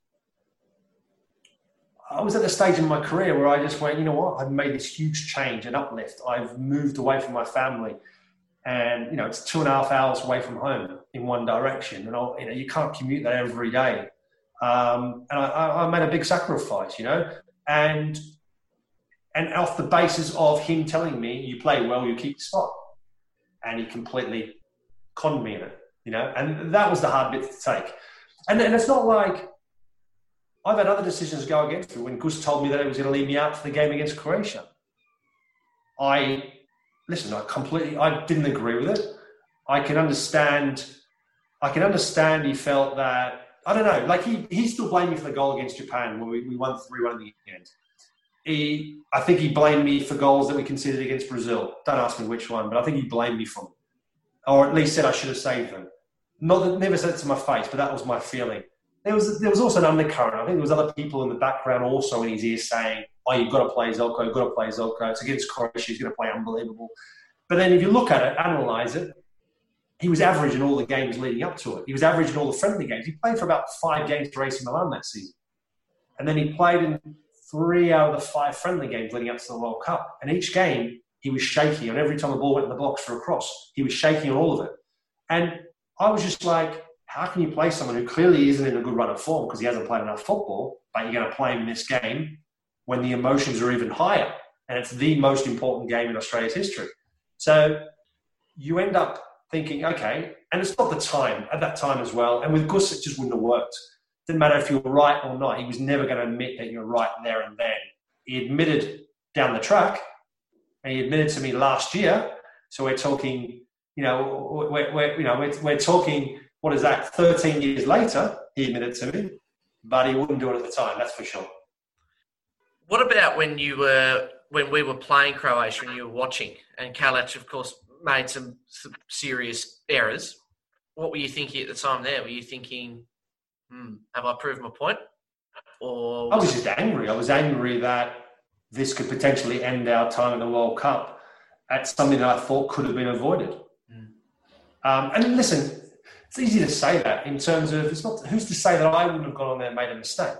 Speaker 5: I was at the stage in my career where I just went, you know what, I've made this huge change and uplift. I've moved away from my family. And, it's 2.5 hours away from home in one direction. And, you can't commute that every day. And I made a big sacrifice, and off the basis of him telling me, you play well, you keep your spot. And he completely conned me in it, and that was the hard bit to take. And it's not like I've had other decisions go against me. When Gus told me that he was going to leave me out for the game against Croatia, I didn't agree with it. I can understand he felt that, I don't know, like he still blamed me for the goal against Japan when we won 3-1 in the end. I think he blamed me for goals that we conceded against Brazil. Don't ask me which one, but I think he blamed me for them. Or at least said I should have saved them. Never said it to my face, but that was my feeling. There was also an undercurrent. I think there was other people in the background also in his ear saying, oh, you've got to play Zelko, you've got to play Zelko. It's against Croatia, he's going to play unbelievable. But then if you look at it, analyse it, he was average in all the games leading up to it. He was average in all the friendly games. He played for about 5 games for AC Milan that season. And then he played in 3 out of the 5 friendly games leading up to the World Cup. And each game, he was shaky. And every time the ball went in the box for a cross, he was shaking on all of it. And I was just like, how can you play someone who clearly isn't in a good run of form because he hasn't played enough football, but you're going to play him in this game when the emotions are even higher? And it's the most important game in Australia's history. So you end up thinking, okay, and it's not the time, at that time as well. And with Gus, it just wouldn't have worked. Didn't matter if you were right or not. He was never going to admit that you're right there and then. He admitted down the track, and he admitted to me last year. So we're talking, we're talking, what is that, 13 years later, he admitted to me, but he wouldn't do it at the time, that's for sure.
Speaker 4: What about when we were playing Croatia and you were watching, and Kalac, of course, made some serious errors? What were you thinking at the time there? Were you thinking, have I proved my point? Or
Speaker 5: I was just angry. I was angry that this could potentially end our time in the World Cup at something that I thought could have been avoided. And listen, it's easy to say that in terms of, it's not, who's to say that I wouldn't have gone on there and made a mistake?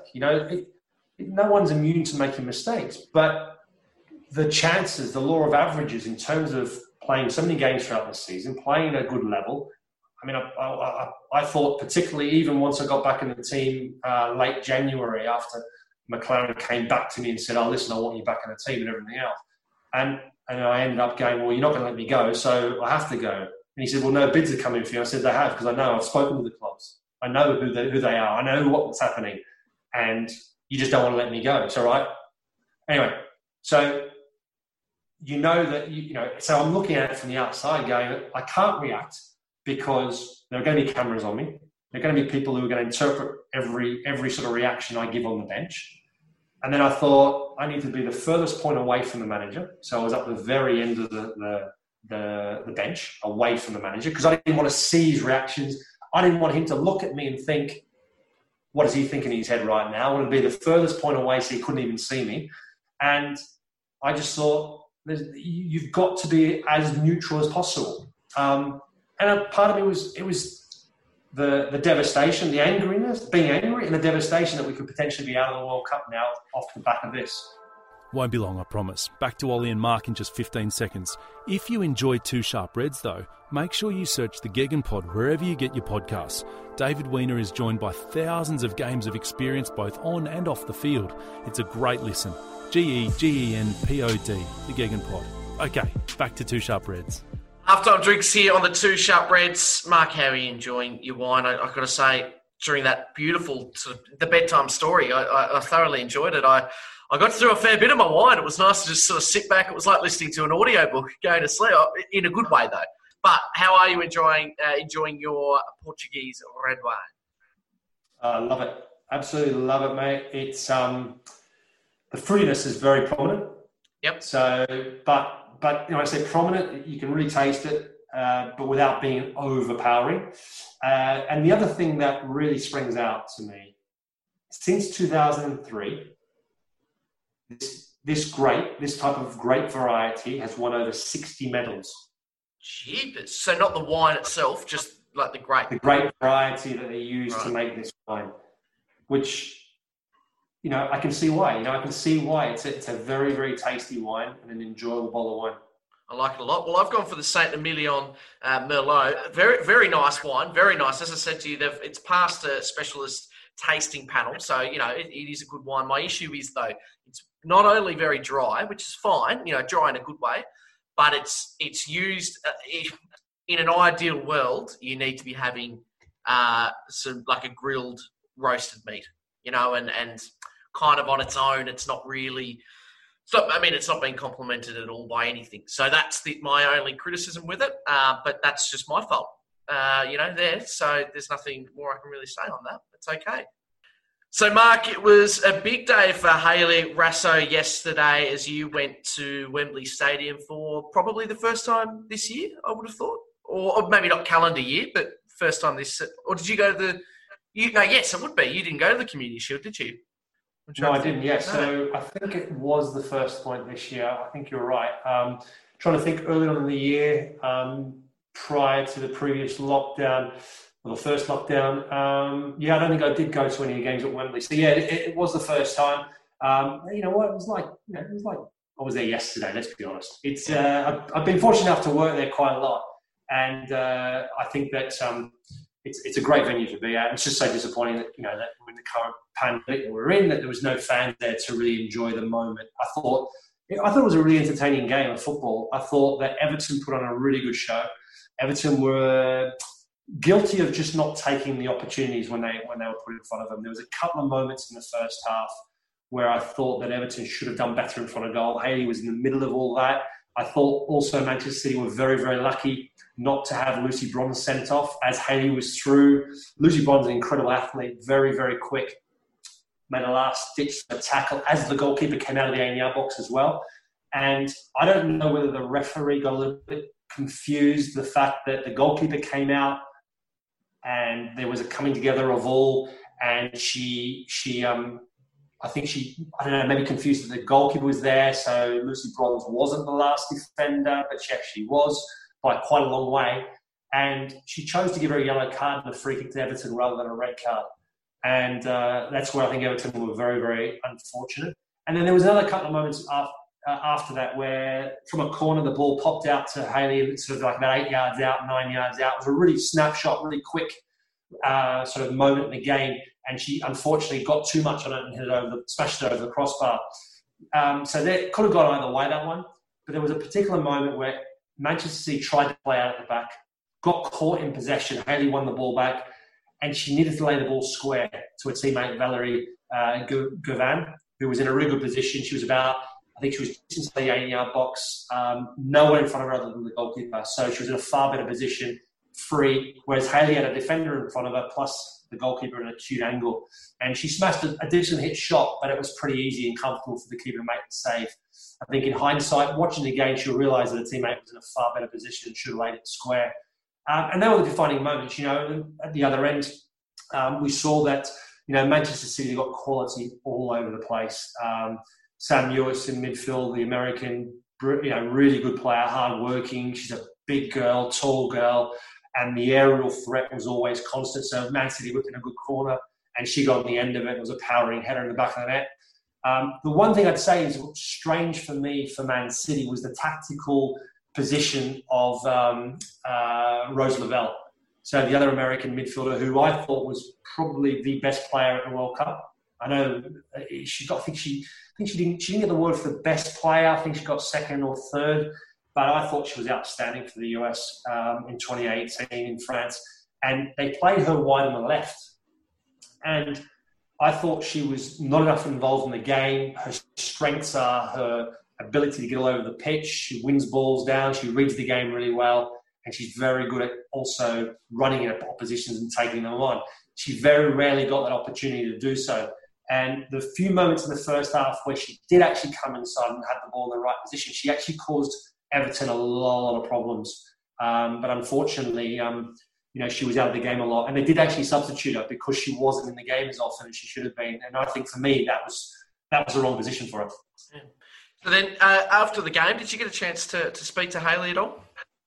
Speaker 5: No one's immune to making mistakes, but the chances, the law of averages in terms of playing so many games throughout the season, playing at a good level. I mean, I thought particularly even once I got back in the team late January after McLaren came back to me and said, oh, listen, I want you back in the team and everything else. And I ended up going, well, you're not going to let me go, so I have to go. And he said, well, no bids are coming for you. I said, they have, because I know, I've spoken to the clubs. I know who they are. I know what's happening. And you just don't want to let me go. It's all right. Anyway, so you know that, so I'm looking at it from the outside going, I can't react because there are going to be cameras on me. There are going to be people who are going to interpret every sort of reaction I give on the bench. And then I thought I need to be the furthest point away from the manager. So I was up the very end of the bench, away from the manager, because I didn't want to see his reactions. I didn't want him to look at me and think, what is he thinking in his head right now? I wanted to be the furthest point away so he couldn't even see me. And I just thought, you've got to be as neutral as possible. And a part of me was the devastation, the angriness, being angry, and the devastation that we could potentially be out of the World Cup now off the back of this.
Speaker 2: Won't be long, I promise. Back to Ollie and Mark in just 15 seconds. If you enjoy Two Sharp Reds, though, make sure you search the Gegenpod wherever you get your podcasts. David Weiner is joined by thousands of games of experience both on and off the field. It's a great listen. Gegenpod, the Gegenpod. Okay, back to Two Sharp Reds.
Speaker 4: Halftime drinks here on the Two Sharp Reds. Mark, how are you enjoying your wine? I've got to say, during that beautiful sort of the bedtime story, I thoroughly enjoyed it. I got through a fair bit of my wine. It was nice to just sort of sit back. It was like listening to an audiobook, going to sleep, in a good way though. But how are you enjoying your Portuguese red wine?
Speaker 5: I love it. Absolutely love it, mate. It's the fruitiness is very prominent.
Speaker 4: Yep.
Speaker 5: So, but when I say prominent, you can really taste it, but without being overpowering. And the other thing that really springs out to me, since 2003, this type of grape variety has won over 60 medals.
Speaker 4: Jeepers. So not the wine itself, just like the grape.
Speaker 5: The grape variety that they use to make this wine, which, I can see why. I can see why. It's a very, very tasty wine and an enjoyable bottle of wine.
Speaker 4: I like it a lot. Well, I've gone for the Saint Emilion Merlot. Very, very nice wine. Very nice. As I said to you, it's passed a specialist tasting panel. So, it is a good wine. My issue is, though, it's not only very dry, which is fine, dry in a good way, but it's used in an ideal world. You need to be having some like a grilled roasted meat, and kind of on its own. It's not really. It's not being complimented at all by anything. So that's my only criticism with it. But that's just my fault, there. So there's nothing more I can really say on that. It's okay. So, Mark, it was a big day for Hayley Raso yesterday as you went to Wembley Stadium for probably the first time this year, I would have thought. Or maybe not calendar year, but first time this... Or did you go to yes, it would be. You didn't go to the Community Shield, did you?
Speaker 5: No, I didn't, yes. No. So I think it was the first point this year. I think you're right. Trying to think early on in the year, prior to the previous lockdown, or the first lockdown. I don't think I did go to any games at Wembley. So, it was the first time. You know what? It was like I was there yesterday, let's be honest. It's I've been fortunate enough to work there quite a lot. And I think that it's a great venue to be at. It's just so disappointing that, that with the current pandemic that we're in, that there was no fans there to really enjoy the moment. I thought it was a really entertaining game of football. I thought that Everton put on a really good show. Everton were guilty of just not taking the opportunities when they were put in front of them. There was a couple of moments in the first half where I thought that Everton should have done better in front of goal. Hayley was in the middle of all that. I thought also Manchester City were very, very lucky not to have Lucy Bronze sent off as Hayley was through. Lucy Bronze is an incredible athlete, very, very quick. Made a last-ditch tackle as the goalkeeper came out of the 8-yard box as well. And I don't know whether the referee got a little bit confused, the fact that the goalkeeper came out and there was a coming together of all, and she I think I don't know, maybe confused that the goalkeeper was there, so Lucy Bronze wasn't the last defender, but she actually was by quite a long way. And she chose to give her a yellow card and a free kick to Everton rather than a red card. And that's where I think Everton were very, very unfortunate. And then there was another couple of moments after that where from a corner the ball popped out to Hayley, sort of like about 8 yards out, 9 yards out. It was a really snapshot, really quick sort of moment in the game. And she unfortunately got too much on it and smashed it over the crossbar. So that could have gone either way, that one. But there was a particular moment where Manchester City tried to play out at the back, got caught in possession. Hayley won the ball back, and she needed to lay the ball square to her teammate Valerie Govan, who was in a really good position. She was just inside the 8-yard box, nowhere in front of her other than the goalkeeper. So she was in a far better position, free, whereas Hayley had a defender in front of her, plus the goalkeeper in an acute angle. And she smashed a decent hit shot, but it was pretty easy and comfortable for the keeper to make the save. I think in hindsight, watching the game, she'll realise that a teammate was in a far better position and should have laid it square. And they were the defining moments, and at the other end, we saw that, Manchester City got quality all over the place. Sam Lewis in midfield, the American, really good player, hard-working. She's a big girl, tall girl, and the aerial threat was always constant. So Man City whipped in a good corner, and she got on the end of it. It was a powering header in the back of the net. The one thing I'd say is strange for me for Man City was the tactical position of Rose Lavelle. So the other American midfielder, who I thought was probably the best player at the World Cup. I know she didn't get the award for the best player. I think she got second or third, but I thought she was outstanding for the US in 2018 in France. And they played her wide on the left. And I thought she was not enough involved in the game. Her strengths are her ability to get all over the pitch. She wins balls down. She reads the game really well. And she's very good at also running at oppositions and taking them on. She very rarely got that opportunity to do so. And the few moments in the first half where she did actually come inside and had the ball in the right position, she actually caused Everton a lot of problems. But unfortunately, she was out of the game a lot. And they did actually substitute her because she wasn't in the game as often as she should have been. And I think for me, that was the wrong position for her.
Speaker 4: Yeah. So then after the game, did you get a chance to speak to Hayley at all?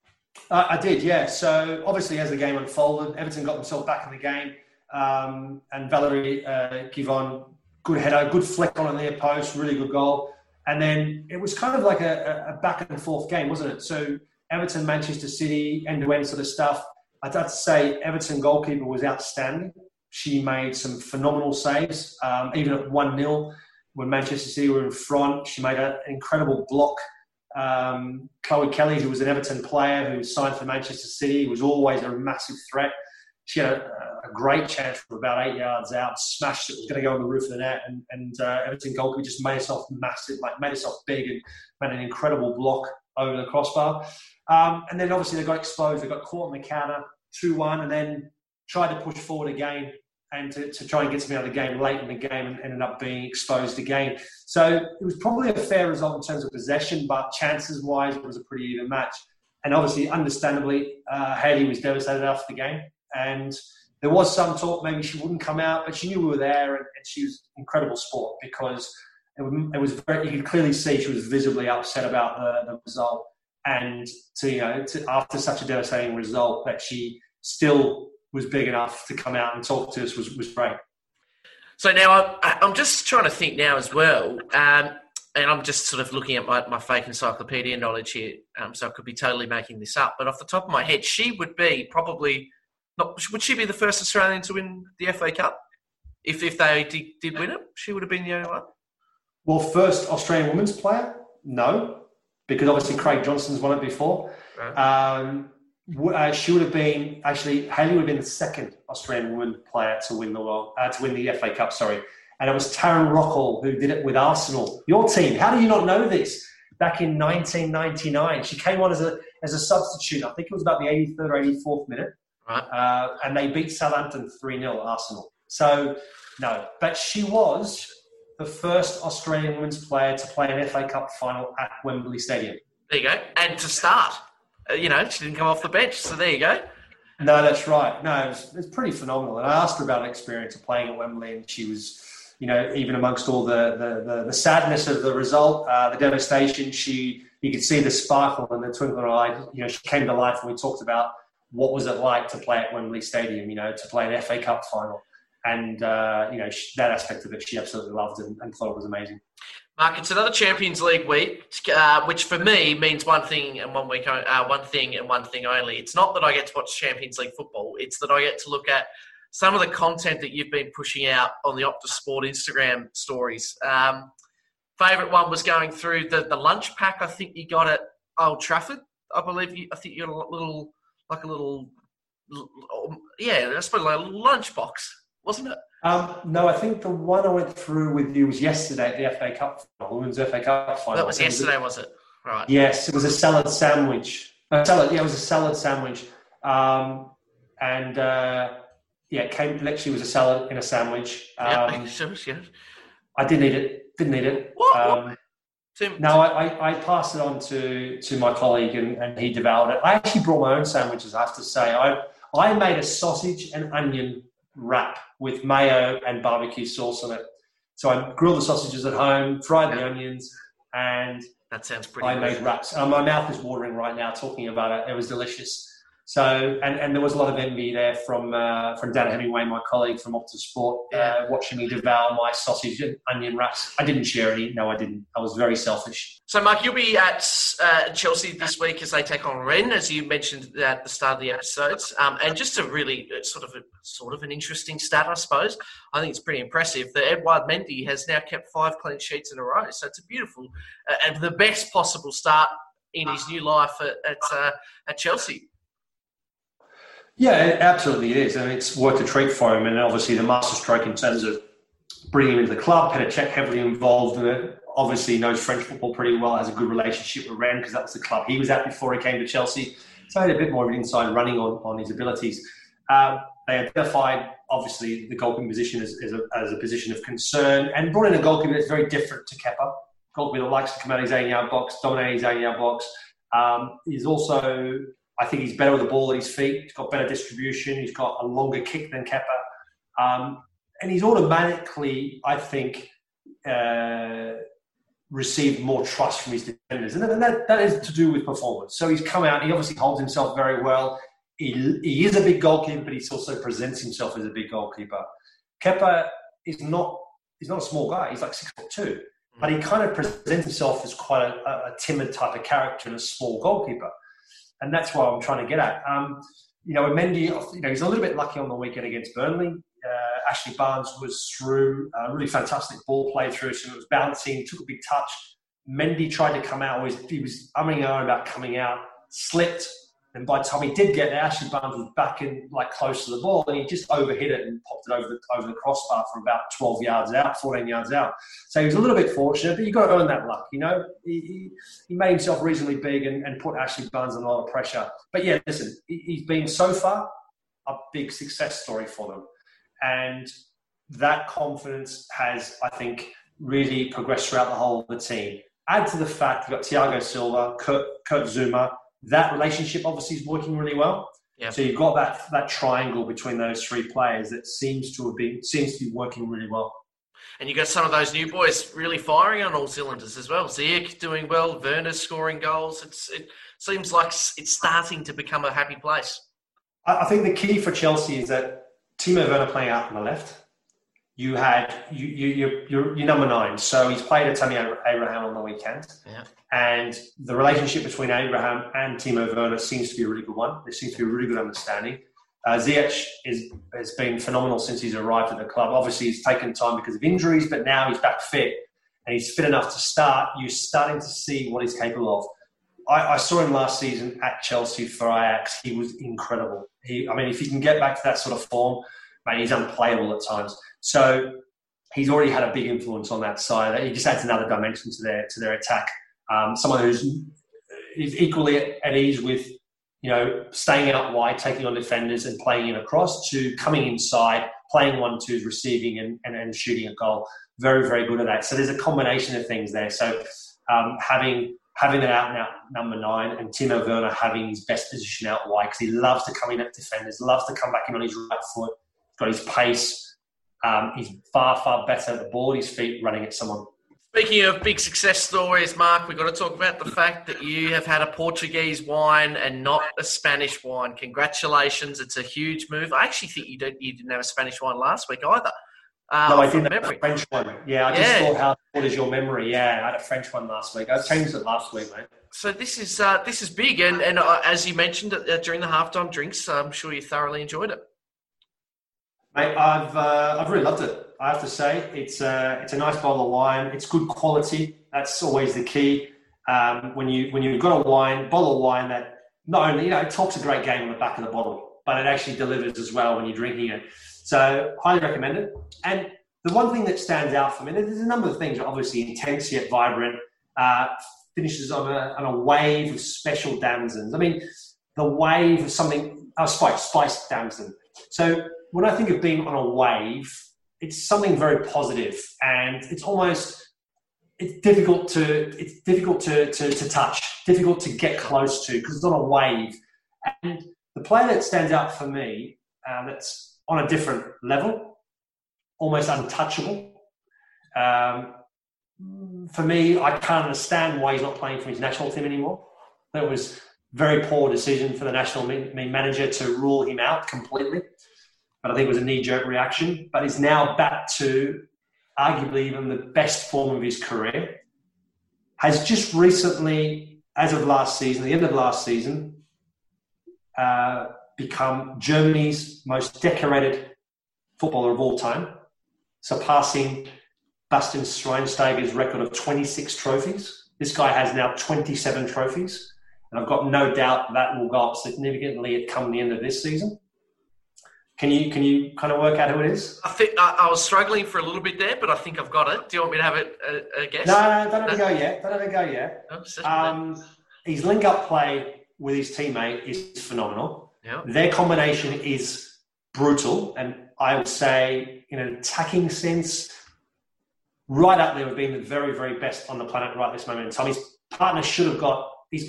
Speaker 5: I did, yeah. So obviously as the game unfolded, Everton got themselves back in the game. And Valerie Givon, good header, good flick on the near post, really good goal. And then it was kind of like a back and forth game, wasn't it? So Everton, Manchester City, end-to-end sort of stuff. I'd have to say Everton goalkeeper was outstanding. She made some phenomenal saves, even at 1-0 when Manchester City were in front. She made an incredible block. Chloe Kelly, who was an Everton player who signed for Manchester City, was always a massive threat. She had a great chance from about 8 yards out, smashed it, was going to go on the roof of the net, and Everton goalkeeper just made herself massive, made herself big and made an incredible block over the crossbar. And then obviously they got exposed, they got caught on the counter, 2-1, and then tried to push forward again and to try and get something out of the game late in the game and ended up being exposed again. So it was probably a fair result in terms of possession, but chances-wise, it was a pretty even match. And obviously, understandably, Hayley was devastated after the game. And there was some talk maybe she wouldn't come out, but she knew we were there, and she was incredible sport because it was very, you could clearly see she was visibly upset about the result. And after such a devastating result, that she still was big enough to come out and talk to us was great.
Speaker 4: So now I'm just trying to think now as well, and I'm just sort of looking at my fake encyclopedia knowledge here, so I could be totally making this up. But off the top of my head, she would be probably not. Would she be the first Australian to win the FA Cup? If they did win it, she would have been the only one.
Speaker 5: Well, first Australian women's player, no, because obviously Craig Johnston's won it before. Right. She would have been Hayley would have been the second Australian woman player to win the FA Cup. Sorry, and it was Taryn Rockall who did it with Arsenal, your team. How do you not know this? Back in 1999, she came on as a substitute. I think it was about the 83rd or 84th minute, right? And they beat Southampton 3-0 Arsenal. So no, but she was the first Australian women's player to play an FA Cup final at Wembley Stadium.
Speaker 4: There you go, and to start. She didn't come off the bench, so there you go.
Speaker 5: No, that's right. No, it was pretty phenomenal. And I asked her about an experience of playing at Wembley, and she was, even amongst all the sadness of the result, the devastation, you could see the sparkle and the twinkle in her eye. She came to life when we talked about what was it like to play at Wembley Stadium, to play an FA Cup final. And, that aspect of it, she absolutely loved and thought it was amazing.
Speaker 4: Mark, it's another Champions League week, which for me means one thing and one thing only. It's not that I get to watch Champions League football. It's that I get to look at some of the content that you've been pushing out on the Optus Sport Instagram stories. Favourite one was going through the lunch pack I think you got at Old Trafford. I think you got a little lunch box, wasn't it?
Speaker 5: No, I think the one I went through with you was yesterday at the FA Cup final, Women's FA Cup final.
Speaker 4: That was yesterday, was it? Right.
Speaker 5: Yes, it was a salad sandwich. It was a salad sandwich. it came literally was a salad in a sandwich.
Speaker 4: Sure.
Speaker 5: I didn't eat it. Didn't eat it.
Speaker 4: What?
Speaker 5: No, I passed it on to my colleague and he devoured it. I actually brought my own sandwiches, I have to say. I made a sausage and onion wrap with mayo and barbecue sauce on it. So I grilled the sausages at home, fried the onions, and
Speaker 4: that sounds pretty
Speaker 5: I made wraps. My mouth is watering right now talking about it. It was delicious. So, and there was a lot of envy there from Dan Hemingway, my colleague from Optus Sport, watching me devour my sausage and onion wraps. I didn't share any. No, I didn't. I was very selfish.
Speaker 4: So, Mark, you'll be at Chelsea this week as they take on Rennes, as you mentioned at the start of the episodes. And just a really sort of an interesting stat, I suppose. I think it's pretty impressive that Edouard Mendy has now kept 5 clean sheets in a row. So it's a beautiful and the best possible start in his new life at Chelsea.
Speaker 5: Yeah, absolutely it is. And it's worked a treat for him. And obviously the masterstroke in terms of bringing him into the club, Petr Cech heavily involved in it. Obviously knows French football pretty well, has a good relationship with Rennes because that was the club he was at before he came to Chelsea. So he had a bit more of an inside running on his abilities. They identified, obviously, the goalkeeping position as a position of concern and brought in a goalkeeper that's very different to Kepa. Goalkeeper that likes to come out his 8-yard box, dominate his 8-yard box. He's also... I think he's better with the ball at his feet. He's got better distribution. He's got a longer kick than Kepa. And he's automatically, I think, received more trust from his defenders. And that is to do with performance. So he's come out. He obviously holds himself very well. He is a big goalkeeper, but he also presents himself as a big goalkeeper. Kepa is not a small guy. He's like 6'2". But he kind of presents himself as quite a timid type of character and a small goalkeeper. And that's what I'm trying to get at. Mendy, he's a little bit lucky on the weekend against Burnley. Ashley Barnes was through, a really fantastic ball play through, so it was bouncing, took a big touch. Mendy tried to come out, he was umming and ahhing about coming out, slipped, and by the time he did get there, Ashley Barnes was back in, close to the ball, and he just overhit it and popped it over the crossbar from about 14 yards out. So he was a little bit fortunate, but you've got to earn that luck, He made himself reasonably big and put Ashley Barnes under a lot of pressure. But yeah, listen, he's been so far a big success story for them. And that confidence has, I think, really progressed throughout the whole of the team. Add to the fact you've got Thiago Silva, Kurt Zouma. That relationship obviously is working really well. Yeah. So you've got that triangle between those 3 players that seems to be working really well.
Speaker 4: And you got some of those new boys really firing on all cylinders as well. Ziyech doing well, Werner's scoring goals. It seems like it's starting to become a happy place.
Speaker 5: I think the key for Chelsea is that Timo Werner playing out on the left. You had your number 9, so he's played at Tammy Abraham on the weekend, and the relationship between Abraham and Timo Werner seems to be a really good one. There seems to be a really good understanding. Ziyech has been phenomenal since he's arrived at the club. Obviously, he's taken time because of injuries, but now he's back fit and he's fit enough to start. You're starting to see what he's capable of. I saw him last season at Chelsea for Ajax. He was incredible. If he can get back to that sort of form, mate, he's unplayable at times. So he's already had a big influence on that side. He just adds another dimension to their attack. Someone who's equally at ease with, staying out wide, taking on defenders and playing in across, to coming inside, playing 1-2s, receiving and shooting a goal. Very, very good at that. So there's a combination of things there. So having that out and out number 9 and Timo Werner having his best position out wide because he loves to come in at defenders, loves to come back in on his right foot, got his pace. He's far, far better at the ball at his feet running at someone.
Speaker 4: Speaking of big success stories, Mark, we've got to talk about the fact that you have had a Portuguese wine and not a Spanish wine. Congratulations. It's a huge move. I actually think you didn't have a Spanish wine last week either.
Speaker 5: No, I didn't have a French one. Yeah, I just thought, how good is your memory? Yeah, I had a French one last week. I changed it last week, mate.
Speaker 4: So this is big. And as you mentioned during the halftime drinks, I'm sure you thoroughly enjoyed it.
Speaker 5: Mate, I've really loved it. I have to say, it's a nice bottle of wine. It's good quality. That's always the key. When you've got a bottle of wine that not only it talks a great game on the back of the bottle, but it actually delivers as well when you're drinking it. So highly recommend it. And the one thing that stands out for me, there's a number of things. Obviously, intense yet vibrant. Finishes on a wave of special damsons. The wave of something spiced damson. So when I think of being on a wave, it's something very positive, and it's difficult to touch, difficult to get close to, because it's on a wave. And the player that stands out for me, that's on a different level, almost untouchable. For me, I can't understand why he's not playing for his national team anymore. That was a very poor decision for the national manager to rule him out completely. But I think it was a knee-jerk reaction. But he's now back to arguably even the best form of his career. Has just recently, as of last season, the end of last season, become Germany's most decorated footballer of all time, surpassing Bastian Schweinsteiger's record of 26 trophies. This guy has now 27 trophies, and I've got no doubt that will go up significantly come the end of this season. Can you kind of work out who it is?
Speaker 4: I think I was struggling for a little bit there, but I think I've got it. Do you want me to have a guess?
Speaker 5: No, don't have a go yet.
Speaker 4: Oh,
Speaker 5: his link-up play with his teammate is phenomenal.
Speaker 4: Yeah.
Speaker 5: Their combination is brutal, and I would say, in an attacking sense, right up there with being the very, very best on the planet right this moment in time. His partner should have got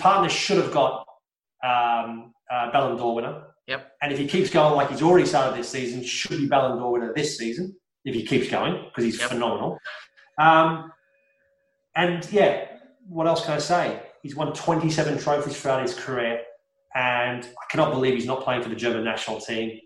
Speaker 5: Ballon d'Or winner.
Speaker 4: Yep.
Speaker 5: And if he keeps going like he's already started this season, should be Ballon d'Or winner this season, if he keeps going, because he's phenomenal. And yeah, what else can I say? He's won 27 trophies throughout his career, and I cannot believe he's not playing for the German national team.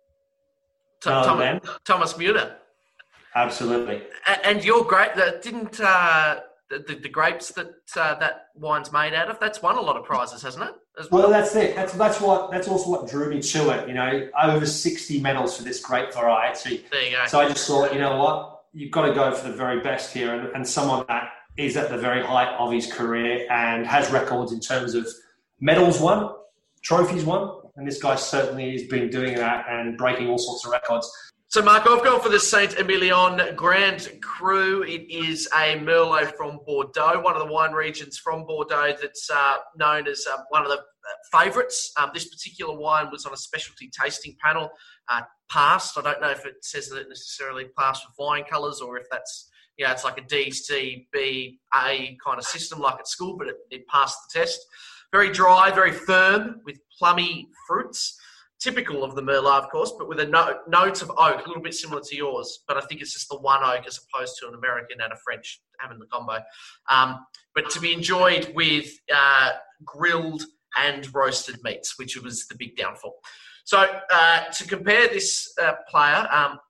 Speaker 4: Thomas Müller.
Speaker 5: Absolutely.
Speaker 4: And your grape, didn't the grapes that wine's made out of, that's won a lot of prizes, hasn't it?
Speaker 5: Well, that's it. That's also what drew me to it. You know, over 60 medals for this grape variety.
Speaker 4: There you go.
Speaker 5: So I just thought, you know what, you've got to go for the very best here, and someone that is at the very height of his career and has records in terms of medals won, trophies won, and this guy certainly has been doing that and breaking all sorts of records.
Speaker 4: So, Mark, I've gone for the Saint-Emilion Grand Cru. It is a Merlot from Bordeaux, one of the wine regions from Bordeaux that's known as one of the favourites. This particular wine was on a specialty tasting panel, passed. I don't know if it says that it necessarily passed with flying colours or if that's, you know, it's like a D, C, B, A kind of system like at school, but it passed the test. Very dry, very firm, with plummy fruits. Typical of the Merlot, of course, but with a note of oak, a little bit similar to yours. But I think it's just the one oak as opposed to an American and a French having the combo. But to be enjoyed with grilled and roasted meats, which was the big downfall. So to compare this player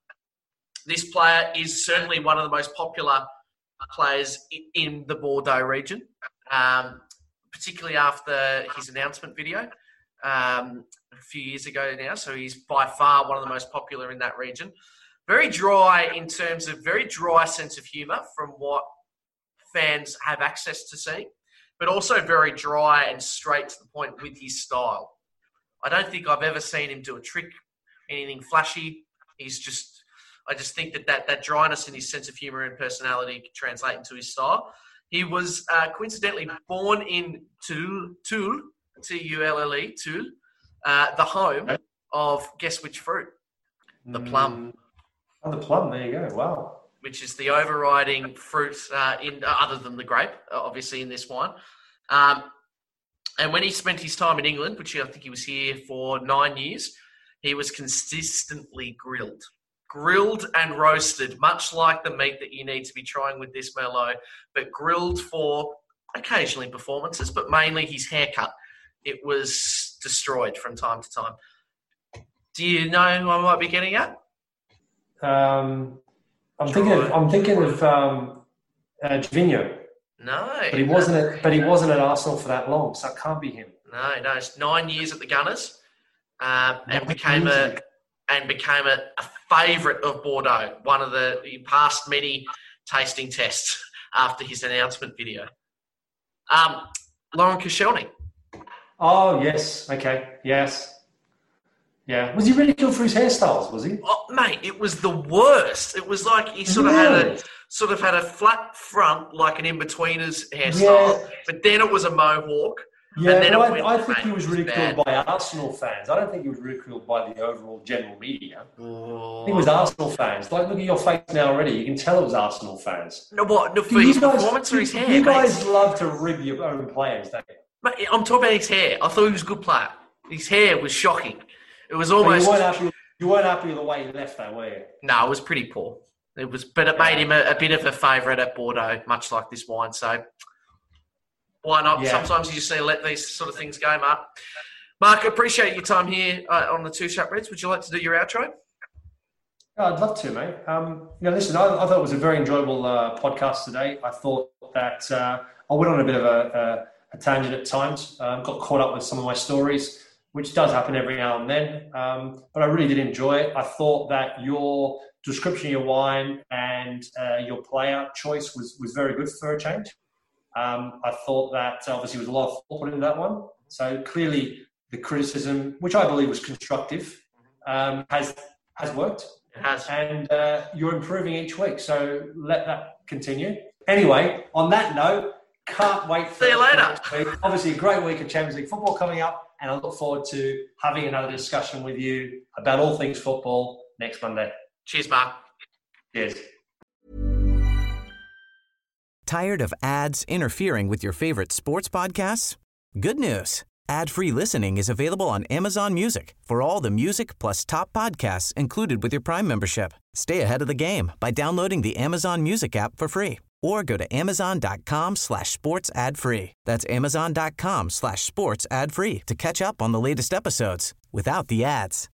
Speaker 4: is certainly one of the most popular players in the Bordeaux region, particularly after his announcement video. A few years ago now, so he's by far one of the most popular in that region. Very dry in terms of very dry sense of humour from what fans have access to seeing, but also very dry and straight to the point with his style. I don't think I've ever seen him do a trick, anything flashy. I just think that dryness in his sense of humour and personality can translate into his style. He was coincidentally born in Tulle, T-U-L-L-E, Tulle. The home of, guess which fruit? The plum.
Speaker 5: Oh, the plum, there you go, wow.
Speaker 4: Which is the overriding fruit, other than the grape, obviously, in this wine. And when he spent his time in England, which I think he was here for 9 years, he was consistently grilled and roasted, much like the meat that you need to be trying with this Merlot, but grilled for occasionally performances, but mainly his haircut. It was destroyed from time to time. Do you know who I might be getting at?
Speaker 5: I'm thinking of Gervinho.
Speaker 4: No,
Speaker 5: but he wasn't at Arsenal for that long, so it can't be him.
Speaker 4: No, it's 9 years at the Gunners, and became a favourite of Bordeaux. He passed many tasting tests after his announcement video. Laurent Koscielny.
Speaker 5: Oh, yes. Okay. Yes. Yeah. Was he ridiculed for his hairstyles, was he?
Speaker 4: Oh, mate, it was the worst. It was like he sort of had a flat front, like an in-betweener's hairstyle, but then it was a mohawk,
Speaker 5: Yeah, but I think he was ridiculed by Arsenal fans. I don't think he was ridiculed by the overall general media.
Speaker 4: Oh.
Speaker 5: I think it was Arsenal fans. Like, look at your face now already. You can tell it was Arsenal fans.
Speaker 4: No, what? No, for his performance or his hair?
Speaker 5: You guys love to rib your own players, don't you?
Speaker 4: Mate, I'm talking about his hair. I thought he was a good player. His hair was shocking. It was almost...
Speaker 5: You weren't happy with the way he left, though, were you?
Speaker 4: No, it was pretty poor. But it made him a bit of a favourite at Bordeaux, much like this wine. So why not? Yeah. Sometimes you just need to let these sort of things go, Mark. Mark, I appreciate your time here on the Two Sharp Reds. Would you like to do your outro?
Speaker 5: I'd love to, mate. Listen, I thought it was a very enjoyable podcast today. I thought that I went on a bit of a tangent at times. Got caught up with some of my stories, which does happen every now and then. But I really did enjoy it. I thought that your description of your wine and your player choice was very good for a change. I thought that obviously there was a lot of thought put into that one. So clearly the criticism, which I believe was constructive, has worked.
Speaker 4: It has.
Speaker 5: And you're improving each week. So let that continue. Anyway, on that note, can't wait for
Speaker 4: see you later.
Speaker 5: Next week. Obviously a great week of Champions League football coming up. And I look forward to having another discussion with you about all things football next Monday.
Speaker 4: Cheers, Mark.
Speaker 5: Cheers.
Speaker 6: Tired of ads interfering with your favorite sports podcasts? Good news. Ad-free listening is available on Amazon Music for all the music plus top podcasts included with your Prime membership. Stay ahead of the game by downloading the Amazon Music app for free or go to amazon.com/sports ad free. That's amazon.com/sports ad free to catch up on the latest episodes without the ads.